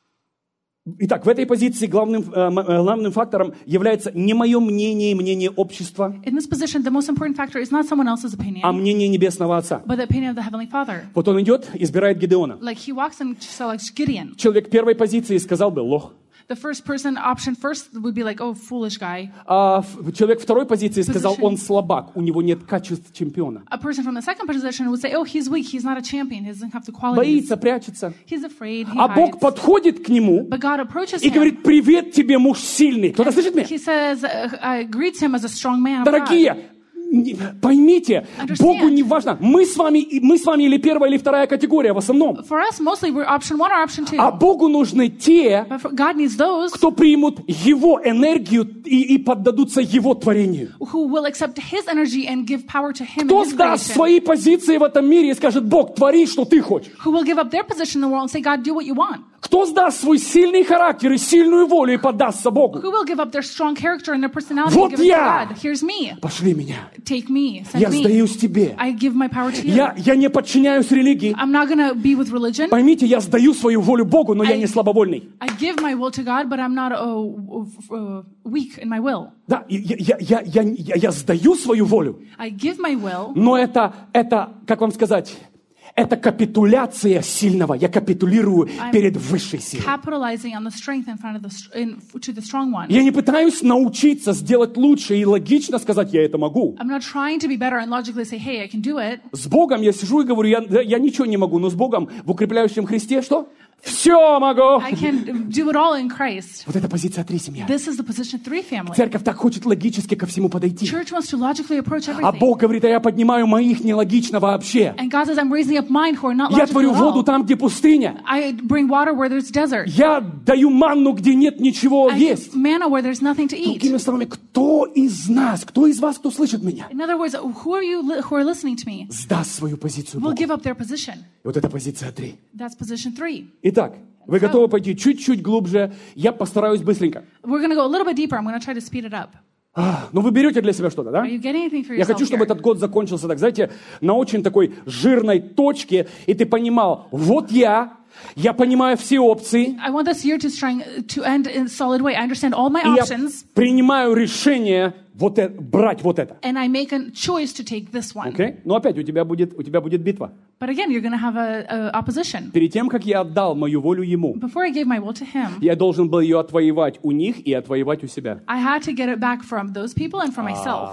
Итак, в этой позиции главным фактором является не мое мнение и мнение общества, In this position, the most important factor is not someone else's opinion, а мнение Небесного Отца. but the opinion of the Heavenly Father. Вот он идет, избирает Гидеона. Like he walks and selects Gideon. Человек первой позиции сказал бы лох. The first person option first would be like, oh, foolish guy. А человек второй позиции сказал, Position. он слабак, у него нет качеств чемпиона. A person from the second position would say, oh, he's weak, he's not a champion, he doesn't have the qualities. Боится, прячется. He's afraid, he А Бог hides. подходит к нему But God approaches и him. говорит, привет тебе, муж сильный. Кто-то слышит меня? He says, greets him as a strong man of God. Дорогие, поймите, Understand. Богу не важно, мы с вами или первая, или вторая категория в основном. For us, mostly we're option one or option two. А Богу нужны те, But God needs those кто примут Его энергию и поддадутся Его творению. who will accept His energy and give power to Him Кто and His сдаст creation. свои позиции в этом мире и скажет, Бог, твори, что ты хочешь. Who will give up their position in the world and say, God, do what you want. Кто сдаст свой сильный характер и сильную волю и поддастся Богу. Who will give up their strong character and their personality Вот and give it to я. God? Here's me. Пошли меня. Take me. Send Я me. сдаюсь тебе. I give my power to you. Я не подчиняюсь религии. I'm not going to be with religion. Поймите, я сдаю свою волю Богу, но я не слабовольный. I give my will to God, but I'm not weak in my will. Да, я сдаю свою волю, I give my will, но это, как вам сказать, это капитуляция сильного. Я капитулирую перед высшей силой. capitalizing on the strength in front of to the strong one. Я не пытаюсь научиться сделать лучше и логично сказать, я это могу. I'm not trying to be better and logically say, hey, I can do it. С Богом я сижу и говорю, я ничего не могу, но с Богом в укрепляющем Христе что? Все могу. I can do it all in Christ. Вот это позиция 3, семья. This is the position 3 family. Церковь так хочет логически ко всему подойти. Church wants to logically approach А everything. Бог говорит, а я поднимаю моих нелогично вообще. And God says, I'm raising up mine who are not Я logical творю at воду all. там, где пустыня. I bring water where there's desert. Я даю манну, где нет ничего I есть. give manna where there's nothing to eat. Другими словами, кто из нас, кто из вас, кто слышит меня, In other words, who are you who are listening to me сдаст свою позицию will Богу? give up their position. И вот это позиция 3. That's position 3. Итак, вы готовы пойти чуть-чуть глубже? Я постараюсь быстренько. We're going to go a little bit deeper. I'm going to try to speed it up. Ну, вы берете для себя что-то, да? Are you getting anything for Я yourself хочу, чтобы here? этот год закончился, так, знаете, на очень такой жирной точке, и ты понимал, вот я понимаю все опции, I want this year to end in a solid way. I understand all my и я options, принимаю решение брать вот это. and I make a choice to take this one. Okay? Но опять у тебя будет битва. But again, you're going to have a opposition. Перед тем, как я отдал мою волю Ему, Before I gave my will to Him, я должен был ее отвоевать у них и отвоевать у себя. I had to get it back from those people and for myself.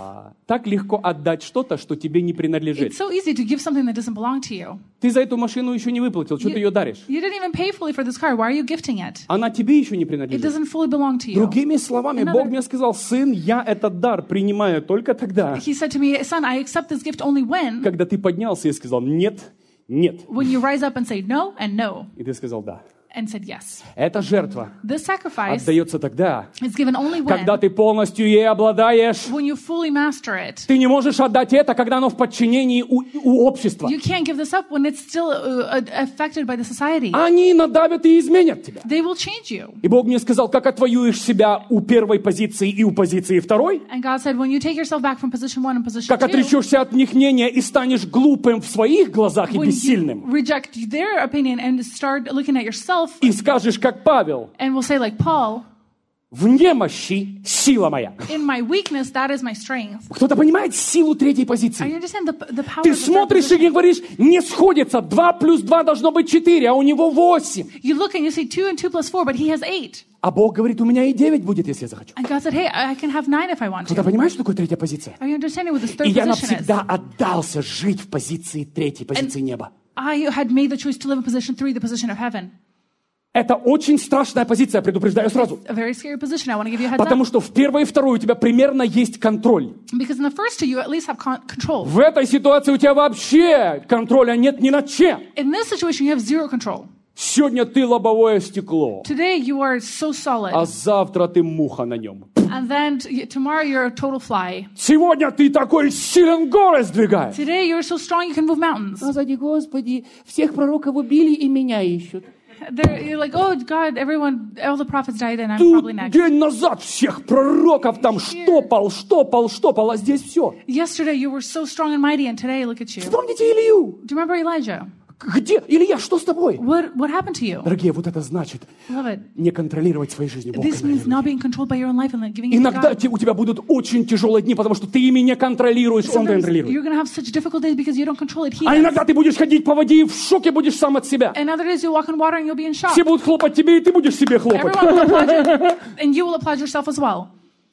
Так легко отдать что-то, что тебе не принадлежит. It's so easy to give something that doesn't belong to you. Ты за эту машину еще не выплатил, что ты ее даришь? You didn't even pay fully for this car. Why are you gifting it? Она тебе еще не It принадлежит. doesn't fully belong to you. Другими словами, Бог мне сказал: сын, я этот дар принимаю только тогда, He said to me, son, I accept this gift only when когда ты поднялся и сказал: нет, нет. you rise up and say no and no И ты сказал: да. and said yes. Эта жертва This sacrifice отдается тогда, is given only когда when ты полностью ей обладаешь. you fully master it. Ты не можешь отдать это, когда оно в подчинении у общества. You can't give this up when it's still affected by the society. Они надавят и изменят тебя. They will change you. И Бог мне сказал: как отвоюешь себя у первой позиции и у позиции второй, And God said, when you take yourself back from position 1 and position как 2, отречешься от них мнения и станешь глупым в своих глазах и when бессильным, you reject their opinion and start looking at yourself и скажешь, как Павел: and will say like Paul, в немощи сила моя. in my weakness, that is my strength. Кто-то понимает силу третьей I позиции? understand the power Ты of the third смотришь position. и говоришь: не сходится, 2 плюс 2 должно быть 4, а у него 8. You look and you say 2 and 2 plus 4, but he has 8. А Бог говорит: у меня и 9 будет, если я захочу. And God said, hey, I can have 9 if I want Кто-то to. понимает, что такое третья позиция? Are you understanding what this И third я position is? навсегда отдался жить в позиции третьей, позиции неба. I had made the choice to live in position 3, the position of heaven. Это очень страшная позиция, предупреждаю сразу. A very scary position. I want to give you a heads Потому up. что в первой и второй у тебя примерно есть контроль. Because in the first two, you at least have control. В этой ситуации у тебя вообще контроля нет ни над чем. In this situation, you have zero control. Сегодня ты лобовое стекло, Today, you are so solid. а завтра ты муха на нем. And then tomorrow, you're a total fly. Сегодня ты такой силен, горы сдвигаешь. Today, you're so strong, you can move mountains. Господи, Господи, всех пророков убили и меня ищут. You're like, oh, God, all the prophets died, and I'm Тут probably next. день назад всех пророков там штопал, а здесь все. Yesterday, you were so strong and mighty, and today, look at you. Вспомните Илью. Do you remember Elijah? Где? Илья, что с тобой? What happened to you? Дорогие, вот это значит Beloved, не контролировать своей жизнью. Бог this means контролирует. not being controlled by your own life and giving it to Иногда God. у тебя будут очень тяжелые дни, потому что ты ими не контролируешь, он Sometimes контролирует. you're going to have such difficult days because you don't control it. He А does. иногда ты будешь ходить по воде и в шоке будешь сам от себя. And other days you'll walk on water and you'll be in shock. Все будут хлопать тебе, и ты будешь себе хлопать. Everyone will applaud you, and you will applaud yourself as well.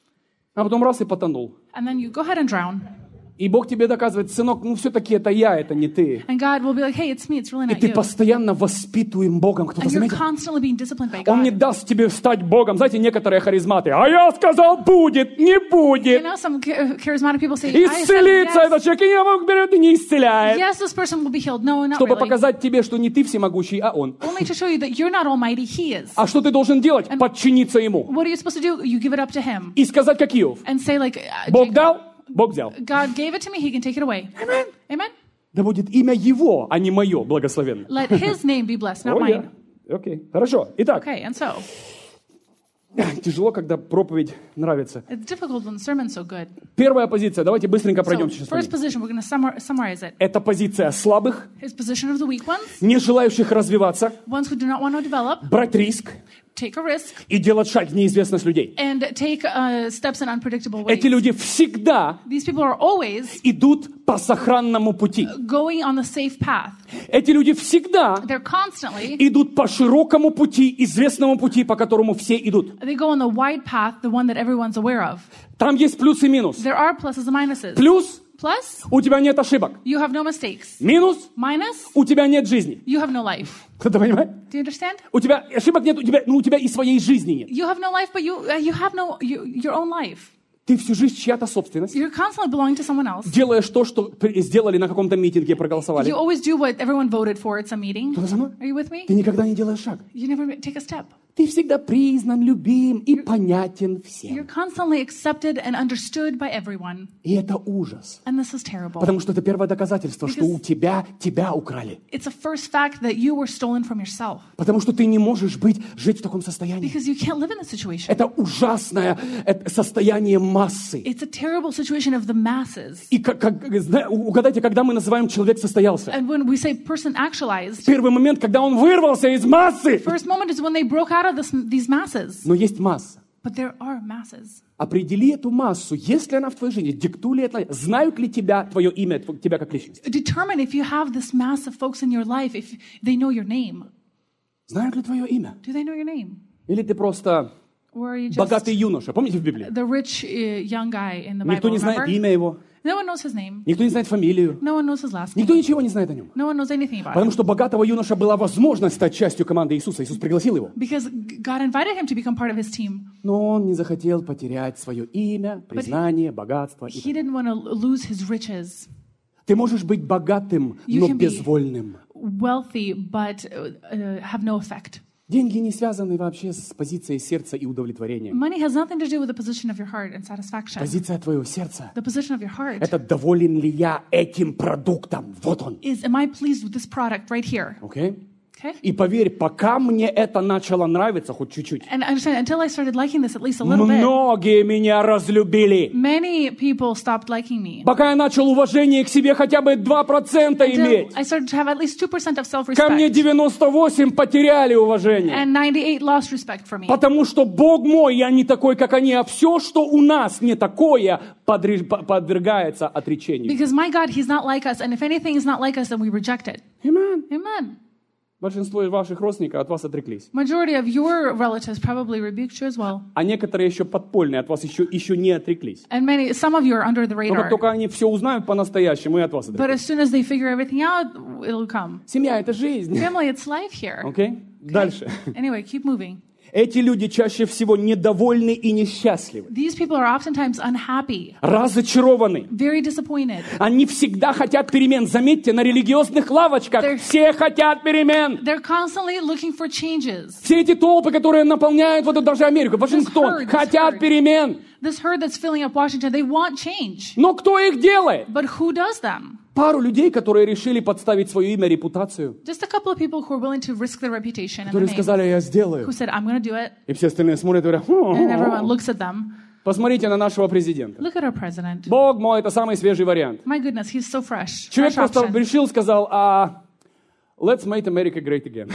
А потом раз и потонул. And then you go ahead and drown. И Бог тебе доказывает: сынок, ну все-таки это я, это не ты. And God will be like, hey, it's me, it's really И not ты you. постоянно воспитуем Богом. Кто-то And you're заметил? constantly being disciplined by Он не God. даст тебе стать Богом. Знаете, некоторые харизматы: а я сказал, будет, не You будет. know, some charismatic people say, I said Исцелится этот yes. человек, и я Бог берет и не исцеляет. Yes, this person will be healed. No, not Чтобы really. показать тебе, что не ты всемогущий, а Он. Only to show you that you're not almighty, He is. А что ты должен делать? Подчиниться Ему. What are you supposed to do? You give it up to Him. И сказать, как Иов: And say like, Бог дал, Бог взял. God gave it to me, He can take it away. Amen? Да будет имя Его, а не мое, благословенно. Let His name be blessed, not О, mine. я. Окей, хорошо. Итак, Okay, and so, тяжело, когда проповедь нравится. it's difficult when the sermon's so good. Первая позиция, давайте быстренько So, пройдем сейчас. first position, we're going to summarize it. Это позиция слабых, His position of the weak ones, не желающих развиваться, ones who do not want to develop, брать риск take a risk, и делать шаг в неизвестность людей. and take steps in unpredictable ways. Эти люди всегда These people are always идут по сохранному пути. going on the safe path. Эти люди всегда They're constantly, идут по широкому пути, известному пути, по которому все идут. they go on the wide path, the one that everyone's aware of. Там есть плюс и минус. There are pluses and minuses. Плюс — Plus, у тебя нет ошибок. you have no mistakes. Минус Minus, — у тебя нет жизни. you have no life. Кто-то понимает? Do you understand? У тебя ошибок нет, у тебя и своей жизни нет. You have no life, but you have your own life. Ты всю жизнь чья-то собственность. You're constantly belonging to someone else. Делаешь то, что сделали на каком-то митинге, проголосовали. You always do what everyone voted for at some meeting. Кто-то со мной? Are you with me? Ты никогда не делаешь шаг. You never take a step. Ты всегда признан, любим и понятен You're всем. constantly accepted and understood by everyone. И это ужас. And this is terrible. Потому что это первое доказательство, что у тебя украли. It's a first fact that you were stolen from yourself. Потому что ты не можешь жить в таком состоянии. Because you can't live in this situation. Это ужасное состояние массы. It's a terrible situation of the masses. И угадайте, когда мы называем «человек состоялся». And when we say person actualized, Первый момент, когда он вырвался из массы. first moment is when they broke out of these masses. Но есть масса. But there are masses. Определи эту массу, есть ли она в твоей жизни, диктует ли это, знают ли тебя, твое имя, тебя как личность. Determine if you have this mass of folks in your life, if they know your name. Знают ли твое имя? Do they know your name? Или ты просто Where are you just? Богатый юноша. Помните в Библии? The rich young guy in the Никто Bible, не знает remember? имя его. No one knows his name. Никто не знает фамилию. No one knows his last Никто name. ничего не знает о нем. No one knows anything about Потому him. что богатого юноша была возможность стать частью команды Иисуса. Иисус пригласил его. Because God invited him to become part of his team. Но он не захотел потерять свое имя, признание, богатство. И He didn't want to lose his riches. Ты можешь быть богатым, You но can be- безвольным. Wealthy, but have no effect. Деньги не связаны вообще с позицией сердца и удовлетворения. Money has nothing to do with the position of your heart and satisfaction. Позиция твоего сердца The position of your heart – это доволен ли я этим продуктом? Вот он. is, am I pleased with this product right here? Окей? Okay? И поверь, пока мне это начало нравиться, хоть чуть-чуть, And understand, until I started liking this at least a little bit, многие меня разлюбили. many people stopped liking me. Пока я начал уважение к себе хотя бы 2% Until иметь. I started to have at least 2% of Ко мне self-respect. 98 потеряли уважение. And 98 lost respect for me. Потому что Бог мой, я не такой, как они, а все, что у нас не такое, подвергается отречению. Because my God, He's not like us. And if anything is not like us, then we reject it. Amen. Amen. Большинство из ваших родственников от вас отреклись. Majority of your relatives probably rebuked you as well. А некоторые еще подпольные от вас еще не отреклись. And some of you are under the Но как radar. только они все узнают по-настоящему, и от вас But отреклись. as soon as they figure everything out, it'll come. Семья – это жизнь. Family, it's life here. Окей? Дальше. Anyway, keep moving. Эти люди чаще всего недовольны и несчастливы. These people are oftentimes unhappy, Разочарованы. very disappointed. Они всегда хотят перемен. Заметьте, на религиозных лавочках все хотят перемен. They're constantly looking for changes. Все эти толпы, которые наполняют вот даже Америку, Вашингтон, This хотят herd. перемен. This herd that's filling up Washington, they want change. Но кто их делает? But who does them? Пару людей, которые решили подставить свое имя, репутацию, Just a couple of people who are willing to risk their reputation and their которые name, сказали, я сделаю. who said, I'm going to do it. И все остальные смотрят и говорят, And everyone looks at them. посмотрите на нашего президента. Look at our president. Бог мой, это самый свежий вариант. My goodness, he's so fresh. Человек Fresh просто option. решил, сказал, let's make America great again.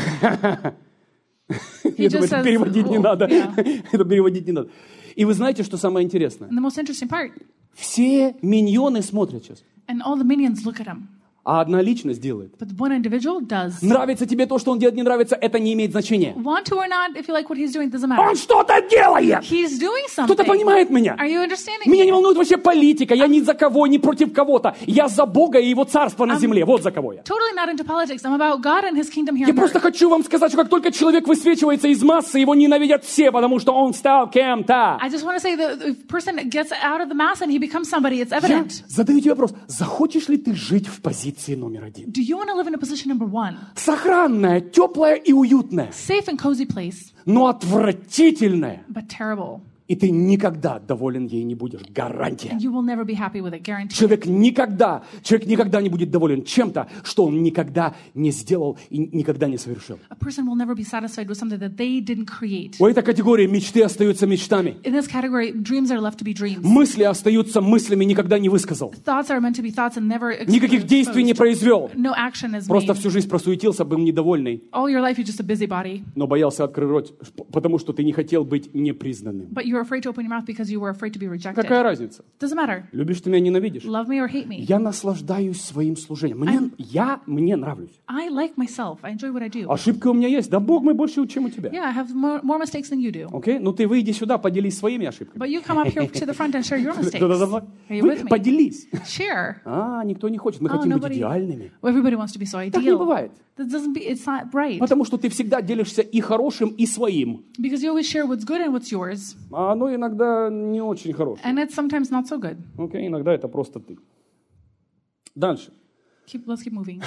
Я думаю, just это says, переводить не oh, надо. yeah. Это переводить не надо. И вы знаете, что самое интересное? And the most interesting part, Все миньоны смотрят сейчас. and all the minions look at him. А одна личность делает. But one individual does. Нравится тебе то, что он делает, не нравится, это не имеет значения. Want to or not, if you like what he's doing, it doesn't Он matter. что-то делает! He's doing Кто-то something. понимает меня? Are you understanding Меня не me? волнует вообще политика. Я ни за кого, ни против кого-то. Я за Бога и Его Царство на земле. Вот за кого я. Totally not into politics. I'm about God and His kingdom here Я on просто earth. хочу вам сказать, что как только человек высвечивается из массы, его ненавидят все, потому что он стал кем-то. I just want to say that if a person gets out of the mass and he becomes somebody, it's Я evident. задаю тебе вопрос. Захочешь ли ты жить в позиции номер один? Do you want to live in a position number one? Сохранная, теплая и уютная, Safe and cozy place, но отвратительная. but terrible. И ты никогда доволен ей не будешь. Гарантия. You will never be happy with it, guaranteed. Человек никогда не будет доволен чем-то, что он никогда не сделал и никогда не совершил. A person will never be satisfied with something that they didn't create. У этой категории мечты остаются мечтами. In this category, dreams are left to be dreams. Мысли остаются мыслями, никогда не высказал. Thoughts are meant to be thoughts and never Никаких действий не exposed. произвел. No action is Просто made. всю жизнь просуетился, был недовольный, All your life, you're just a busybody. но боялся открыть рот, потому что ты не хотел быть непризнанным. But you were afraid to open your mouth because you were afraid to be rejected. Какая разница? Doesn't matter. Любишь ты меня, ненавидишь? Love me or hate me. Я наслаждаюсь своим служением. Мне нравлюсь. I like myself. I enjoy what I do. Ошибки у меня есть. Да Бог мой больше, чем у тебя. Yeah, I have more mistakes than you do. Окей? Ну ты выйди сюда, поделись своими ошибками. But you come up here to the front and share your mistakes. Кто-то за мной? Are you with me? Поделись. Share. Никто не хочет. Мы Oh, хотим быть nobody. идеальными. Everybody wants to be so Так не ideal. бывает. That doesn't be. It's not right. Потому что ты всегда делишься и хорошим, и своим. Because you always share what's good and what's yours, А оно иногда не очень хорошее. and it's sometimes not so good. Окей? Иногда это просто ты. Дальше. Let's keep moving.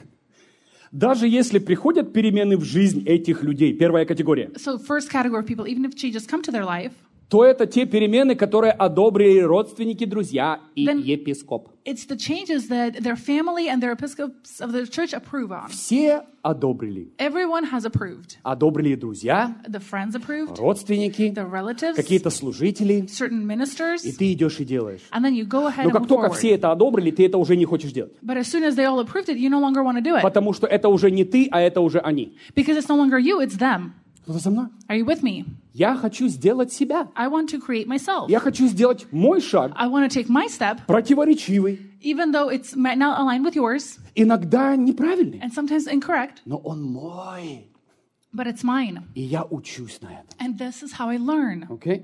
Даже если приходят перемены в жизнь этих людей, первая категория, So first category of people, even if changes come to their life, то это те перемены, которые одобрили родственники, друзья и Then- епископ. it's the changes that their family and their episcopes of the church approve on. Все одобрили. Everyone has approved. Одобрили друзья, The friends approved, родственники, the relatives, какие-то служители, certain ministers, и ты идешь и делаешь. and then you go ahead Но and как move только forward. все это одобрили, ты это уже не хочешь делать. But as soon as they all approved it, you no longer want to do it. Потому что это уже не ты, а это уже они. Because it's no longer you, it's them. Кто-то за мной? Are you with me? Я хочу сделать себя. I want to create myself. Я хочу сделать мой шаг, I want to take my step, противоречивый, even though it's might not align with yours, иногда неправильный, and sometimes incorrect, но он мой. but it's mine. И я учусь на этом. And this is how I learn. Окей?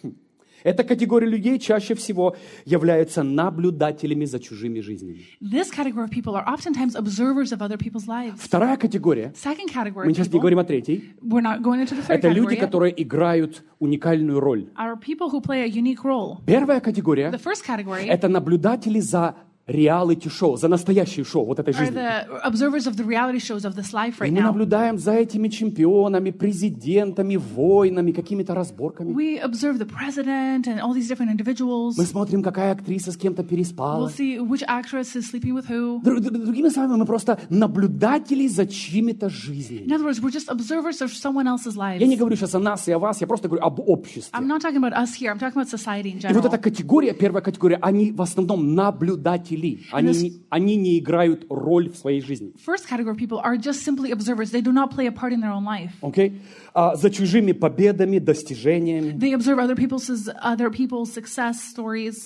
Эта категория людей чаще всего являются наблюдателями за чужими жизнями. This category of people are oftentimes observers of other people's lives. Вторая категория, Second category мы of сейчас не people, говорим о третьей, we're not going into the third это люди, category yet, которые играют уникальную роль. are people who play a unique role. Первая категория The first category – это наблюдатели за реалити-шоу, за настоящее шоу вот этой are жизни. the observers of the reality shows of this life И right мы now. наблюдаем за этими чемпионами, президентами, войнами, какими-то разборками. We observe the president and all these different individuals. Мы смотрим, какая актриса с кем-то We'll переспала. see which actress is sleeping with who. Другими словами, мы просто наблюдатели за чьими-то жизнями. In other words, we're just observers of someone else's lives. Я не говорю сейчас о нас и о вас, я просто говорю об обществе. I'm not talking about us here. I'm talking about society in И вот эта general. категория, первая категория, они в основном наблюдатели. Они не играют роль в своей жизни. First category of people are just simply observers. They do not play a part in their own life. Okay? За чужими победами, достижениями, They observe other people's success stories,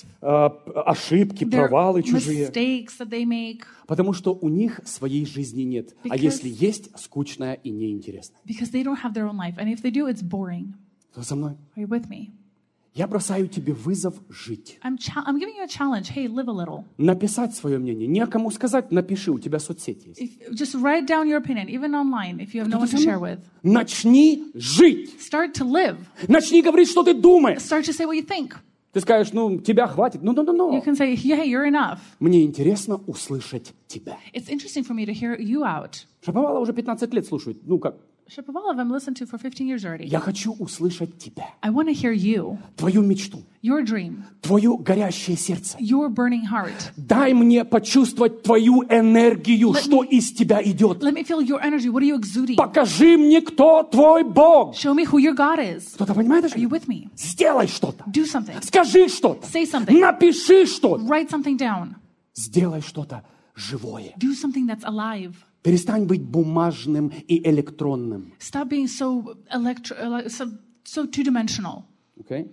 ошибки, their провалы чужие. mistakes that they make, Потому что у них своей жизни нет. А Because- если есть, скучная и неинтересная. because they don't have their own life. And if they do, it's boring. Кто со мной? Are you with me? Я бросаю тебе вызов жить. I'm giving you a challenge. Hey, live a little. Написать свое мнение. Некому сказать, напиши, у тебя соцсети есть. Just write down your opinion, even online, if you have no one to share with. Начни жить. Start to live. Начни говорить, что ты думаешь. Start to say what you think. Ты скажешь, тебя хватит. You can say, yeah, you're enough. Мне интересно услышать тебя. It's interesting for me to hear you out. Шаповалов уже 15 лет слушает. Shapovalov, I'm listened to for 15 years already. Я хочу услышать тебя. I want to hear you, Твою мечту. your dream, Твое горящее сердце. your burning heart. Дай мне почувствовать твою энергию, что из тебя идет. Let me feel your energy. What are you exuding? Покажи мне, кто твой Бог. Show me who your God is. Кто-то понимает, Are you with me? Сделай что-то. Do something. Скажи что-то. Say something. Напиши что-то. Write something down. Сделай что-то живое. Do something that's alive. Перестань быть бумажным и электронным. Stop being so so two-dimensional. Okay?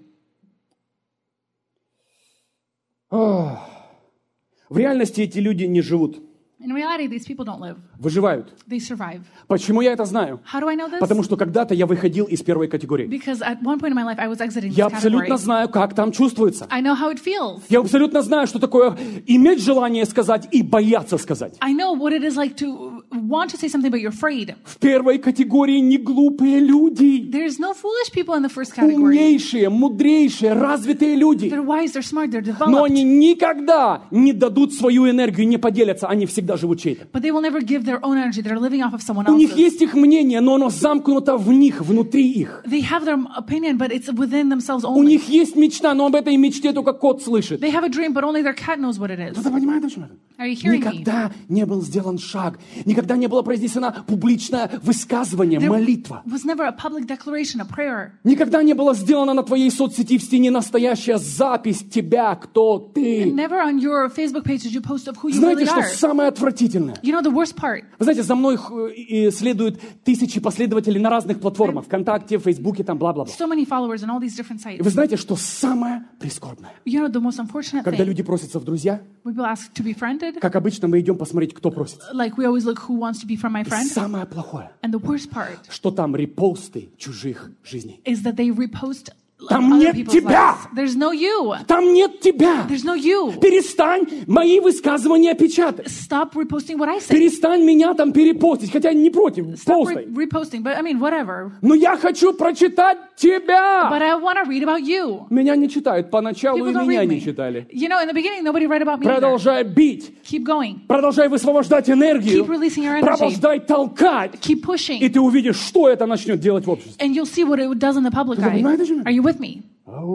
В реальности эти люди не живут, In reality, these people don't live. выживают. They survive. Почему я это знаю? How do I know this? Потому что когда-то я выходил из первой категории. Because at one point in my life, I was exiting Я this category. абсолютно знаю, как там чувствуется. I know how it feels. Я абсолютно знаю, что такое иметь желание сказать и бояться сказать. I know what it is like to want to say something, but you're afraid. В первой категории не глупые люди. There's no foolish people in the first category. Умнейшие, мудрейшие, развитые люди. They're wise, they're smart, they're Но developed. они никогда не дадут свою энергию, не поделятся. Они всегда живут чьей-то. But they will never give their own energy. They're living off of someone У них else's. есть их мнение, но оно замкнуто в них, внутри их. They have their opinion, but it's within themselves У only. них есть мечта, но об этой мечте только кот слышит. They have a dream, but only their cat knows what it is. Кто-то понимает, о чем это? Are you hearing me? Никогда не был сделан шаг, никогда не было произнесено публичное высказывание, молитва. Was never a public declaration, a prayer. Никогда не было сделано на твоей соцсети в стене настоящая запись тебя, кто ты. Never on your Facebook page did you post of who you Знаете, really что are. самое отвратительное? You know the worst part? Вы знаете, за мной следуют тысячи последователей на разных платформах. ВКонтакте, Фейсбуке, там бла-бла-бла. So many followers on all these different И вы sites. знаете, что самое прискорбное? You know the most unfortunate Когда thing? люди просятся в друзья, People ask to be friended. как обычно, мы идем посмотреть, кто просится. Like we always look who wants to be from my friend. Самое плохое, And the worst part что там репосты чужих жизней. is that they repost Там other нет people's тебя. lives. There's no you. Там нет тебя. There's no you. Перестань мои высказывания печатать. Stop reposting what I say. Перестань меня там перепостить, хотя я не против, Stop постай. reposting. But I mean, whatever. Но я хочу прочитать тебя. But I want to read about you. Меня не читают, поначалу People и don't меня read не me. читали. You know, in the beginning, nobody read about me either. Продолжай бить, Keep going. продолжай высвобождать энергию, Keep releasing your energy. продолжай толкать, Keep и pushing. ты увидишь, что это начнет делать в обществе. And you'll see what it does in the public eye. понимаете, о чем я? Are you with me?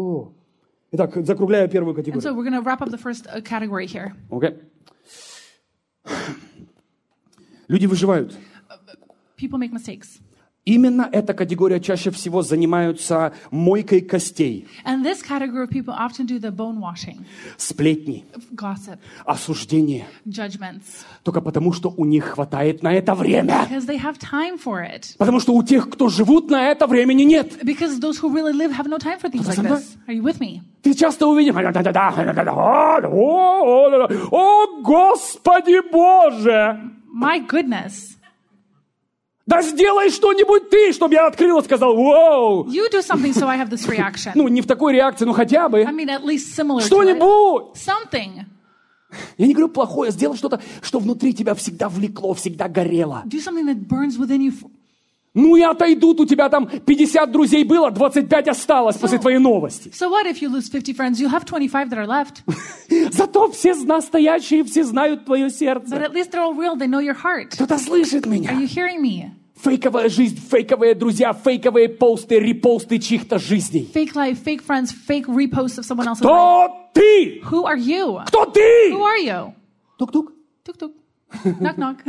Итак, закругляю первую And so категорию. we're going to wrap up the first category here. Окей. Люди выживают. People make mistakes. Именно эта категория чаще всего занимаются мойкой костей, And this category of people often do the bone washing, сплетни, gossip, осуждение, judgments, только потому, что у них хватает на это время. because they have time for it. Потому что у тех, кто живут, на это времени нет. Because those who really live have no time for things like this. Are you with me? Ты часто увидишь, о, Господи Боже! My goodness. Да сделай что-нибудь ты, чтобы я открыл и сказал, вау. You do something so I have this reaction. Ну, не в такой реакции, но хотя бы. I mean, at least similar to it. Что-нибудь. Something. Я не говорю плохое, сделай что-то, что внутри тебя всегда влекло, всегда горело. Do something that burns within you. Ну и отойдут, у тебя там 50 друзей было, 25 осталось после твоей новости. So what if you lose 50 friends? You'll have 25 that are left. Зато все настоящие, все знают твое But сердце. at least they're all real. They know your heart. Кто-то слышит Are меня. you hearing me? Фейковая жизнь, фейковые друзья, фейковые посты, репосты чьих-то жизней. Fake life, fake friends, fake reposts of someone else's life. Кто ты? Who are you? Кто ты? Who are you? Тук-тук. Tuk tuk. Knock knock.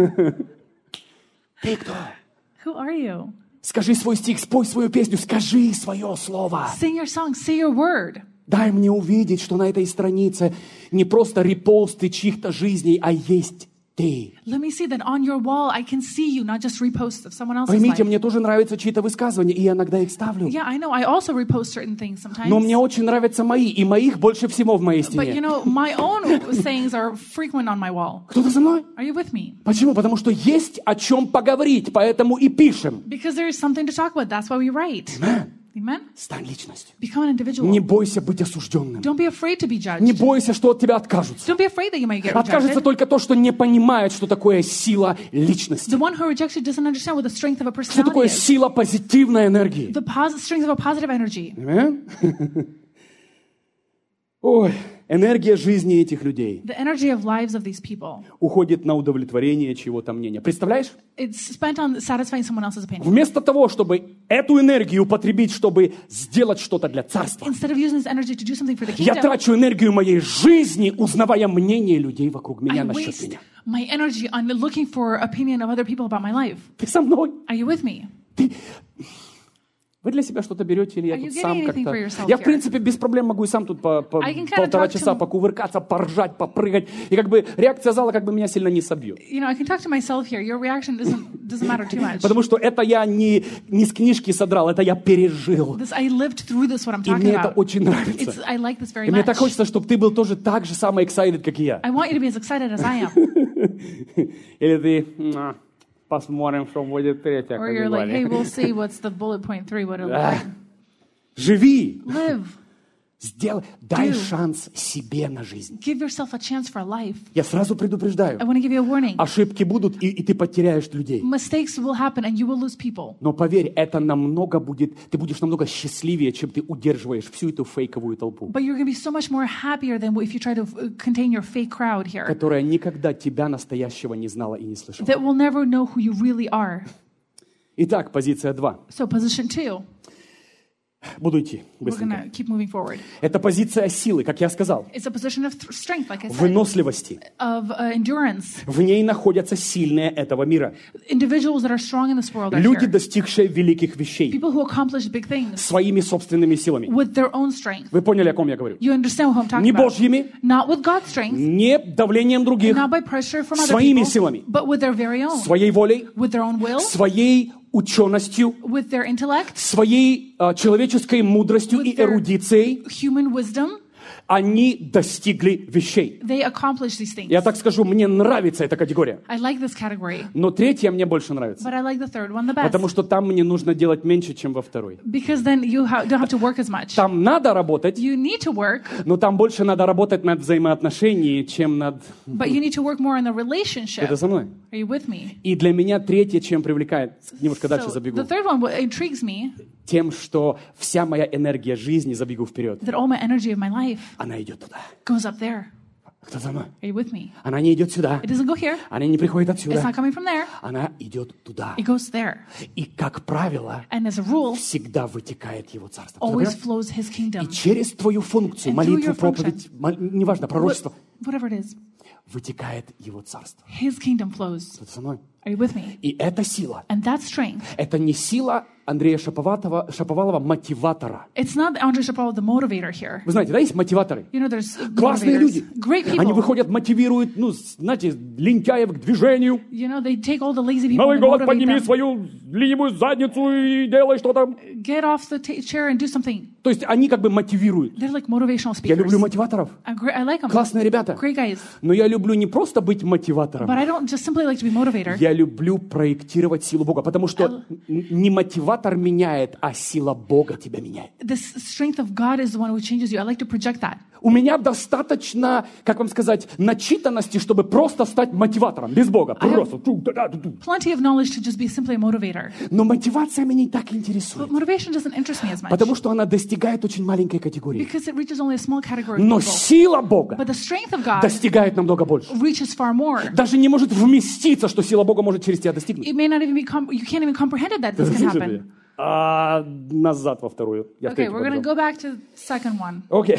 Ты кто? Who are you? Скажи свой стих, спой свою песню, скажи свое слово. Sing your song, say your word. Дай мне увидеть, что на этой странице не просто репосты чьих-то жизней, а есть ты. Let me see that on your wall I can see you, not just reposts of someone else's Поймите, life. мне тоже нравятся чьи-то высказывания, и я иногда их ставлю. Yeah, I know. I also repost certain things sometimes. Но мне очень нравятся мои, и моих больше всего в моей But you стене. know, my own sayings are frequent on my wall. Кто-то со мной? Are you with me? Почему? Потому что есть о чем поговорить, поэтому и пишем. Because there is something to talk about. That's why we write. Amen? Стань личностью. Become an individual. Не бойся быть осужденным. Don't be afraid to be judged. Не бойся, что от тебя откажутся. Don't be afraid that you might get Откажется rejected. только то, что не понимает, что такое сила личности. The one who rejects you doesn't understand what the strength of a Что такое personality is. сила позитивной энергии. The strength of a positive energy. Amen? Ой, энергия жизни этих людей The energy of lives of these people. уходит на удовлетворение чьего-то мнения. Представляешь? It's spent on satisfying someone else's opinion. Вместо того, чтобы эту энергию употребить, чтобы сделать что-то для царства, Instead of using this energy to do something for the я kingdom, трачу энергию моей жизни, узнавая мнение людей вокруг меня I насчет waste меня. my energy on looking for opinion of other people about my life. Ты со мной? Are you with me? Вы для себя что-то берете, или я Are you тут getting сам anything как-то... for yourself Я, в here? принципе, без проблем могу и сам тут I can kind of полтора talk to- часа покувыркаться, поржать, попрыгать. И как бы реакция зала как бы меня сильно не собьет. You know, I can talk to myself here. Your reaction doesn't matter too much. Потому что это я не с книжки содрал, это я пережил. I lived through this, what I'm И talking мне это about. очень нравится. I like this very И мне much. так хочется, чтобы ты был тоже так же самый excited, как и я. I want you to be as excited as I am. Или ты... Посмотрим, что будет третья. Or you're like, hey, we'll see what's the bullet point 3, what it'll be. Живи. Live. Дай Do. шанс себе на жизнь. Give yourself a chance for life. Я сразу предупреждаю. I want to give you a warning. Ошибки будут, и ты потеряешь людей. Mistakes will happen and you will lose people. Но поверь, это намного будет, ты будешь намного счастливее, чем ты удерживаешь всю эту фейковую толпу, But you're going to be so much more happier than if you try to contain your fake crowd here. которая никогда тебя настоящего не знала и не слышала. That will never know who you really are. Итак, позиция 2. So position 2, Буду идти we're going быстренько. to keep moving forward. Это позиция силы, как я сказал, It's a position of strength, like I said, выносливости. of endurance. В ней находятся сильные этого мира. Individuals that are strong in this world are Люди, here. достигшие великих вещей People who accomplish big things своими собственными силами. with their own strength. Вы поняли, о ком я говорю? You understand what I'm talking Не about? Божьими, Not with God's strength, не давлением других, not by pressure from other своими people, силами, but with their very own, своей волей, with their own will, своей ученостью, with their intellect, своей человеческой мудростью и With their- эрудицией. human wisdom. Они достигли вещей. They accomplish these things. Я так скажу, мне нравится эта категория. I like this category, Но третья мне больше нравится. but I like the third one the best. Потому что там мне нужно делать меньше, чем во второй. Because then you don't have to work as much. Там надо работать, You need to work, но там больше надо работать над взаимоотношениями, чем над... but you need to work more on the relationship. Это со мной. Are you with me? И для меня третье, чем привлекает, немножко дальше So забегу, the third one what intrigues me, тем, что вся моя энергия жизни, забегу вперед, that all my energy of my life она идет туда. goes up there. Кто за мной? Are you with me? Она не идет сюда. It doesn't go here. Она не приходит It's отсюда. not coming from there. Она идет туда. It goes there. И, как правило, And as a rule, всегда вытекает его царство. always Представляешь? flows his kingdom. И через твою функцию, And through молитву, your проповедь, неважно, пророчество, Whatever it is, вытекает его царство. his kingdom flows. Кто-то со мной? Are you with me? И эта сила, And that strength, это не сила Андрея Шаповалова мотиватора. It's not Andrei Shapovalov, the motivator here. Вы знаете, да, есть мотиваторы? You know, there's Классные motivators. люди. Great people. Они выходят, мотивируют, знаете, лентяев к движению. You know, they take all the lazy people Новый and год, motivate подними them. свою ленивую задницу и делай что-то. Get off the chair and do something. То есть они как бы мотивируют. They're like motivational Я speakers. люблю мотиваторов. I like them. Классные ребята. Great guys. Но я люблю не просто быть мотиватором. But I don't just simply like to be motivator. Я люблю проектировать силу Бога, потому что не мотиватор меняет, а сила Бога тебя меняет. The strength of God is the one who changes you. I like to project that. У меня достаточно, как вам сказать, начитанности, чтобы просто стать мотиватором, без Бога. Просто. Plenty of knowledge to just be simply a motivator. Но мотивация меня не так But интересует, motivation doesn't interest me as much. потому что она достигает очень маленькой категории. Because it reaches only a small category of Но people. сила Бога But the strength of God достигает намного больше. reaches far more. Даже не может вместиться, что сила Бога может через тебя достигнуть. It may not even be, you can't even comprehend it that this can happen. Назад во вторую. Я Okay, третью we're going to побежал. go back to the second one. Окей.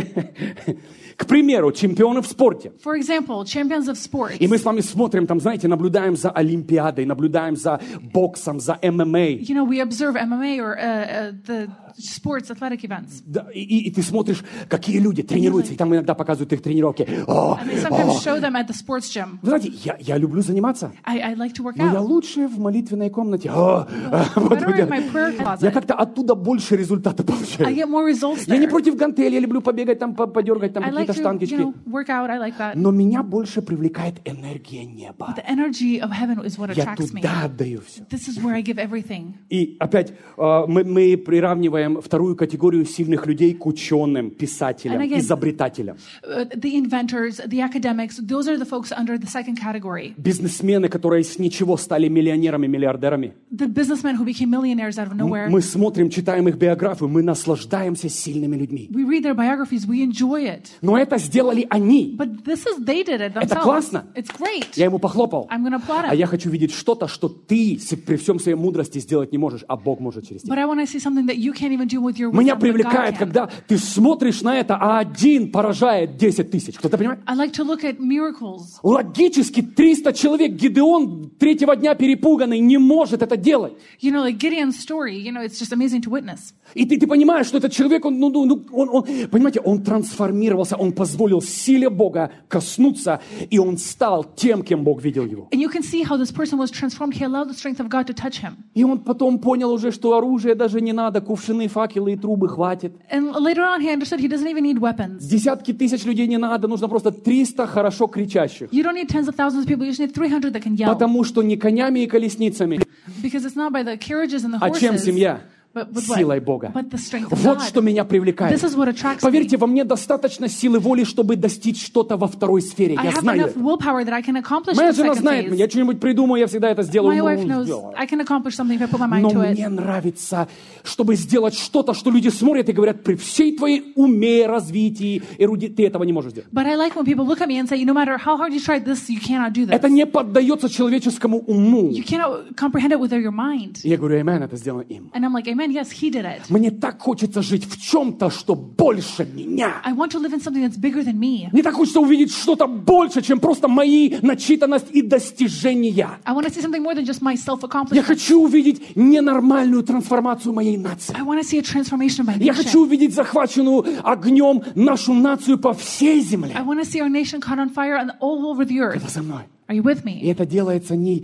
К примеру, чемпионы в спорте. For example, champions of sports. И мы с вами смотрим, там, знаете, наблюдаем за Олимпиадой, наблюдаем за боксом, за ММА. You know, we observe MMA or the sports athletic events. Да, и ты смотришь, какие люди тренируются, и там иногда показывают их тренировки. And they sometimes show them at the sports gym. Вы знаете, я люблю заниматься, I like to work но я out. лучше в молитвенной комнате. Better in my prayer Я closet. как-то оттуда больше результата I получаю. get more results Я не there. против гантели, я люблю побегать, там, подергать там I like какие-то to, штангочки. work out. I like that. Но меня больше привлекает энергия неба. The energy of heaven is what Я attracts me. туда отдаю все. This is where I give everything. И опять мы приравниваем вторую категорию сильных людей к ученым, писателям, And again, изобретателям. The inventors, the academics, those are the folks under the second category. Бизнесмены, которые с ничего стали миллионерами, миллиардерами. The businessmen who became millionaires out of nowhere. Мы смотрим, читаем их биографию, мы наслаждаемся сильными людьми. We read their biographies, we enjoy it. Но это сделали они. But they did it Это themselves. классно. It's great. Я ему похлопал. I'm going to applaud А him. я хочу видеть что-то, что ты при всем своей мудрости сделать не можешь, а Бог может через тебя. But I want to see something that you can't even do with your Меня wisdom, but God привлекает, can. когда ты смотришь на это, а один поражает 10 тысяч. Кто-то понимает? I like to look at miracles. Логически 300 человек, Гидеон третьего дня перепуганный, не может это делать. You know, like Gideon's story, you know, it's just amazing to witness. И ты понимаешь, что этот человек, он, понимаете, он трансформировался, он позволил силе Бога коснуться, и он стал тем, кем Бог видел его. And you can see how this person was transformed. He allowed the strength of God to touch him. И он потом понял уже, что оружия даже не надо, кувшины, факелы и трубы хватит. And later on, he understood he doesn't even need weapons. Десятки тысяч людей не надо, нужно просто 300 хорошо кричащих. You don't need tens of thousands of people. You just need 300 that can yell. Потому что не конями и колесницами, Because it's not by the carriages and the а чем horses, семья? but with Силой what? Бога. But the strength of Вот God. что меня привлекает. This is what attracts Поверьте, me. во мне достаточно силы воли, чтобы достичь что-то во второй сфере. I Я have знаю enough это. willpower that I can accomplish Моя the жена second знает phase. меня, я что-нибудь придумаю, я всегда это сделаю. My Ну, wife knows сделаю. I can accomplish something if I put my mind Но to it. мне нравится, чтобы сделать что-то, что люди смотрят и говорят, при всей твоей уме, развитии, ты этого не можешь сделать. But I like when people look at me and say, no matter how hard you try this, you cannot do this. Это не поддается человеческому уму. You cannot comprehend it with your mind. И я говорю, амен, это сделано им. And I'm like, amen, yes, he did it. Мне так хочется жить в чем-то, что больше меня. I want to live in something that's bigger than me. Мне так хочется увидеть что-то больше, чем просто мои начитанность и достижения. I want to see something more than just my Я self-accomplishment. хочу увидеть ненормальную трансформацию моей нации. I want to see a transformation of my Я хочу nation. увидеть захваченную огнем нашу нацию по всей земле. I want to see our nation caught on fire and all over the earth. Это со мной. Are you with И me? это делается не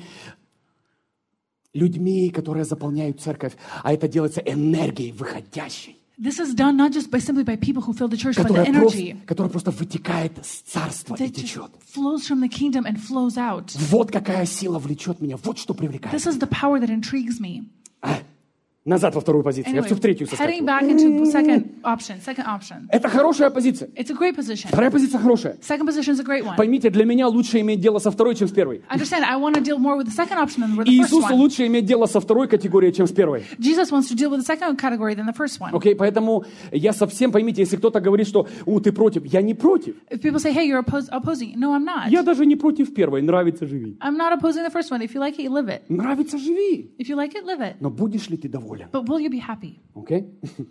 людьми, которые заполняют церковь, а это делается энергией выходящей, This is done not just simply by people who fill the church, but the energy которая просто вытекает с царства и that just течет. flows from the kingdom and flows out. Вот какая сила влечет меня, вот что привлекает. This is the power that intrigues me. Назад во вторую позицию, я Anyway, все в третью heading соскакиваю. back into second option. Это хорошая позиция. It's a great position. Вторая позиция хорошая. Second position is a great one. Поймите, для меня лучше иметь дело со второй, чем с первой. Understand, I want to deal more with the second option than with the И first Иисусу one. лучше иметь дело со второй категорией, чем с первой. Jesus wants to deal with the second category than the first one. Окей, поэтому я совсем, поймите, если кто-то говорит, что ты против, я не против. If people say, hey, you're opposing, no, I'm not. Я даже не против первой, нравится, живи. I'm not opposing the first one. If you like it, you live it. Нравится, живи. If you like it, live it. Но будешь ли ты доволен? But will you be happy? Окей?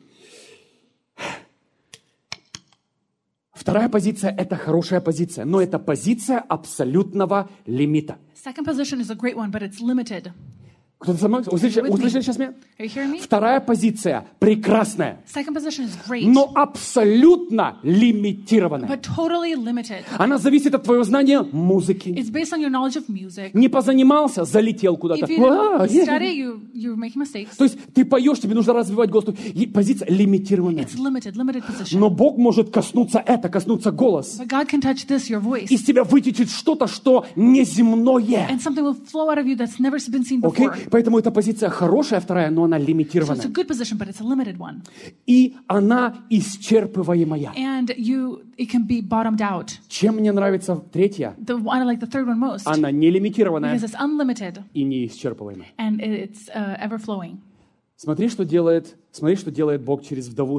Вторая позиция – это хорошая позиция, но это позиция абсолютного лимита. Second position is a great one, but it's limited. Кто-то со мной? Услышали сейчас меня? Are you hearing me? Вторая позиция прекрасная, Second position is great, но абсолютно лимитированная. but totally limited. Она зависит от твоего знания музыки. It's based on your knowledge of music. Не позанимался, залетел куда-то. If you didn't study, you're making mistakes. То есть ты поешь, тебе нужно развивать голос. И позиция лимитированная. It's limited position. Но Бог может коснуться голос. But God can touch this, your voice, Из тебя вытечет что-то, что неземное. and something will flow out of you that's never been seen Окей? before. Поэтому эта позиция хорошая, вторая, но она So it's лимитированная. a good position, but it's a limited one. И она исчерпываемая. And it can be bottomed out. Чем мне нравится третья? I like the third one most Она не лимитированная because it's unlimited и не исчерпываемая. and it's ever flowing. Смотри, что делает Бог через вдову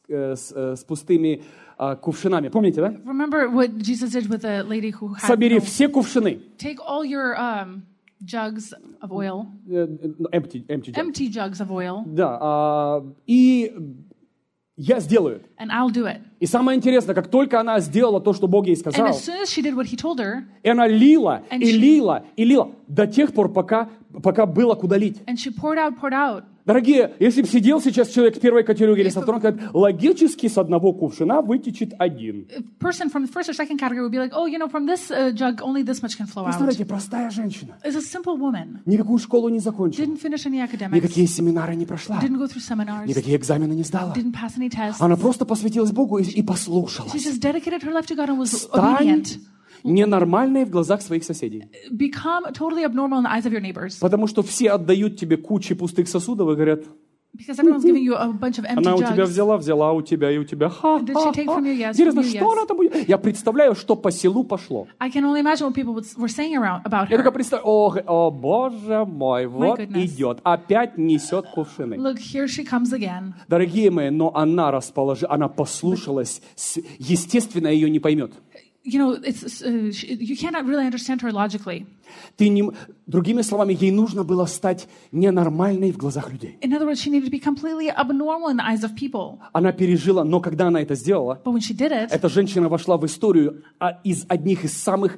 с пустыми кувшинами. Помните, да? Remember what Jesus did with the lady who had Собери no, все кувшины. take all your jugs of oil, Empty jugs. empty jugs of oil, Да. И я сделаю. and I'll do it. И самое интересное, как только она сделала то, что Бог ей And сказал, as soon as she did what he told her, и она лила, And и she- лила, и лила, до тех пор, пока было куда лить. and she poured out, Дорогие, если бы сидел сейчас человек первой категории или со второй, говорит, логически с одного кувшина вытечет один. a person from the first or second category would be like, oh, from this jug, only this much can flow out. Представляете, простая женщина. It's a simple woman, Никакую школу не закончила. didn't finish any academics, Никакие семинары не прошла. didn't go through seminars, Никакие экзамены не сдала. didn't pass any tests. Она просто посвятилась Богу и She послушалась. just dedicated her life to God and was Стань obedient. ненормальной в глазах своих соседей. Become totally abnormal in the eyes of your neighbors. Потому что все отдают тебе кучи пустых сосудов и говорят, Because everyone's giving you a bunch of empty она у тебя jugs. взяла у тебя и у тебя. Did she take from you? Yes, Интересно, from you, что yes. она там будет? Я представляю, что по селу пошло. I can only imagine what people were saying about Я только her. представляю, о, боже мой, вот goodness. идет, опять несет кувшины. Look, here she comes again. Дорогие мои, но она послушалась, естественно, ее не поймет. You cannot really understand her logically. Другими словами, ей нужно было стать ненормальной в глазах людей. In other words, she needed to be completely abnormal in the eyes of people. Она пережила, но когда она это сделала, But when she did it, эта женщина вошла в историю из одних из самых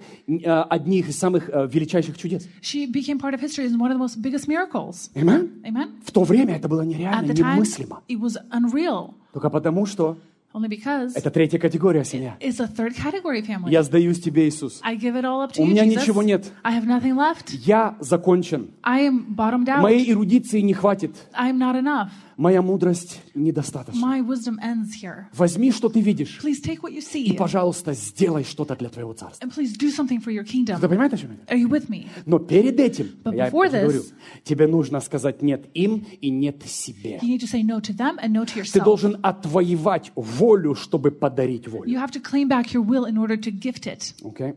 величайших чудес. she became part of history as one of the most biggest miracles. Amen? Amen? В то время это было At нереально, the time, немыслимо. it was unreal. Только потому, что Only because это третья категория семья. it's a third category family. Я сдаюсь тебе, Иисус. I give it all up to У you, меня Jesus. ничего нет. I have nothing left. Я закончен. I am bottomed out. Моей эрудиции не хватит. I am not enough. Моя мудрость недостаточна. My wisdom ends here. Возьми, что ты видишь, Please take what you и, see пожалуйста, сделай что-то для твоего царства. and please do something for your kingdom. Ты понимаешь, о чем я? Are you with me? Но перед этим, But я before говорю, this- тебе нужно сказать нет им и нет себе. You need to say no to them and no to Ты yourself. должен отвоевать волю, чтобы подарить волю. You have to claim back your will in order to gift it. Окей?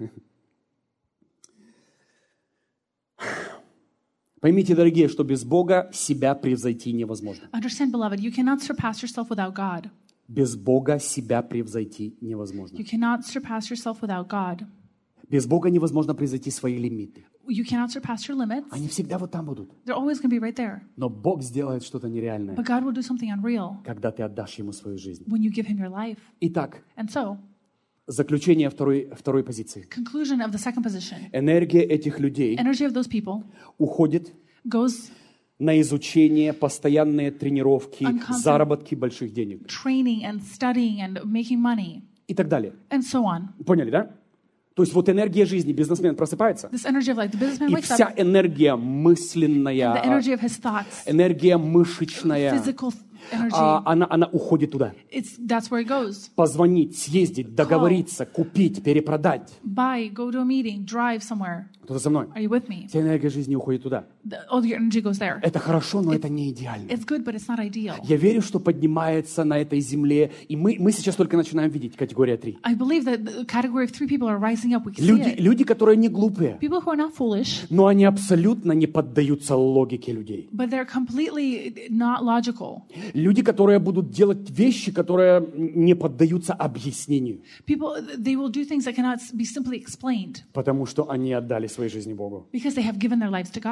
Поймите, дорогие, что без Бога себя превзойти невозможно. Understand, beloved, you cannot surpass yourself without God. Без Бога себя превзойти невозможно. You cannot surpass yourself without God. Без Бога невозможно превзойти свои лимиты. You cannot surpass your limits. Они всегда вот там будут. They're always going to be right there. Но Бог сделает что-то нереальное, But God will do something unreal когда ты отдашь Ему свою жизнь. when you give Him your life. Итак, And so, заключение второй позиции. conclusion of the second position. Энергия этих людей Energy of those people уходит goes на изучение, постоянные тренировки, Unconscious. заработки больших денег training and studying and making money и так далее. and so on. Поняли, да? То есть вот энергия жизни, бизнесмен просыпается, This energy of life, the businessman и wakes up, вся энергия the мысленная, energy of his thoughts, энергия мышечная, physical energy, она уходит туда. that's where it goes. Позвонить, съездить, договориться, купить, перепродать. Buy, go to a meeting, drive somewhere. Кто-то со мной? Are you with me? Вся энергия жизни уходит туда. All your energy goes there. Это хорошо, но это не идеально. It's good, but it's not ideal. Я верю, что поднимается на этой земле, и мы сейчас только начинаем видеть категория 3. I believe that the category of 3 people are rising up. We can see it. Люди, которые не глупые, People who are not foolish, но они абсолютно не поддаются логике людей. but they're completely not logical. Люди, которые будут делать вещи, которые не поддаются объяснению, People, they will do things that cannot be simply explained потому что они отдали своей жизни Богу. because they have given their lives to God.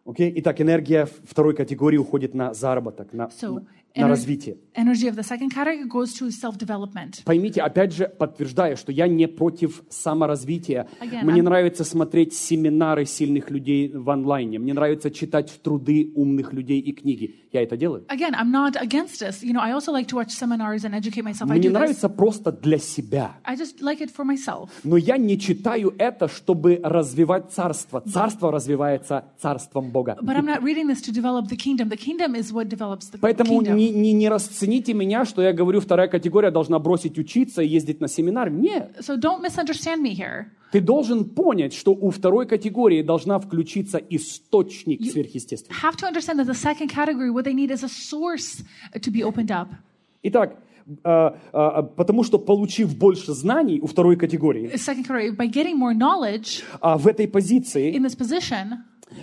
Окей? Итак, энергия второй категории уходит на заработок, на развитие. Energy of the second category goes to self-development. Поймите, опять же, подтверждаю, что я не против саморазвития. Again, Мне нравится смотреть семинары сильных людей в онлайне. Мне нравится читать труды умных людей и книги. Я это делаю. Again, I'm not against this. You know, I also like to watch seminars and educate myself. I Мне do this. нравится просто для себя. I just like it for myself. Но я не читаю это, чтобы развивать царство. Царство развивается царством Бога. But I'm not reading this to develop the kingdom. The kingdom is what develops the Поэтому kingdom. не расцените меня, что я говорю, вторая категория должна бросить учиться и ездить на семинар. Нет. So don't misunderstand me here. Ты должен понять, что у второй категории должна включиться источник сверхъестественного. Have to understand that the second category, what they need is a source to be opened up. Итак, потому что, получив больше знаний у второй категории, Second category, by getting more knowledge в этой позиции, in this position,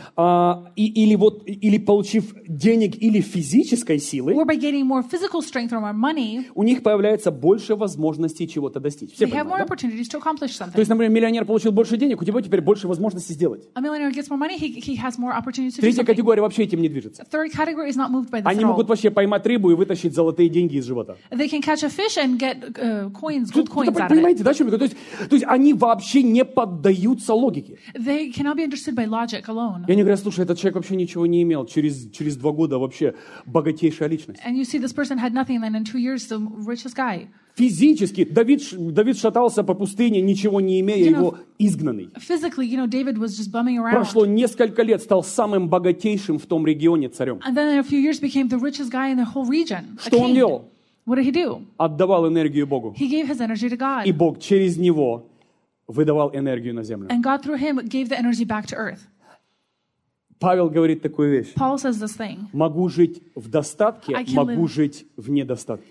или получив денег или физической силы, or by getting more physical strength or more money, у них появляется больше возможностей чего-то достичь. Все they have more понимают, да? opportunities to accomplish То something. есть, например, миллионер получил больше денег, у тебя теперь больше возможностей сделать. A millionaire gets more money, he has more opportunities to do Третья something. категория вообще этим не движется. Third category is not moved by this Они at all. могут вообще поймать рыбу и вытащить золотые деньги из живота. They can catch a fish and get coins, gold coins out of it. Понимаете, да, о чем я говорю? То есть они вообще не поддаются логике. They cannot be understood by logic alone. И они говорят, слушай, этот человек вообще ничего не имел. Через 2 года вообще богатейшая личность. And you see this person had nothing, and then in 2 years, the richest guy. Физически Давид шатался по пустыне, ничего не имея, его изгнанный. Physically, you know, David was just bumming around. Прошло несколько лет, стал самым богатейшим в том регионе царем. And then in a few years became the richest guy in the whole region. a Что он king. делал? What did he do? Отдавал энергию Богу. He gave his energy to God. И Бог через него выдавал энергию на землю. And God through him gave the energy back to earth. Павел говорит такую вещь. Paul says this thing. Могу жить в достатке, I can могу live- жить в недостатке.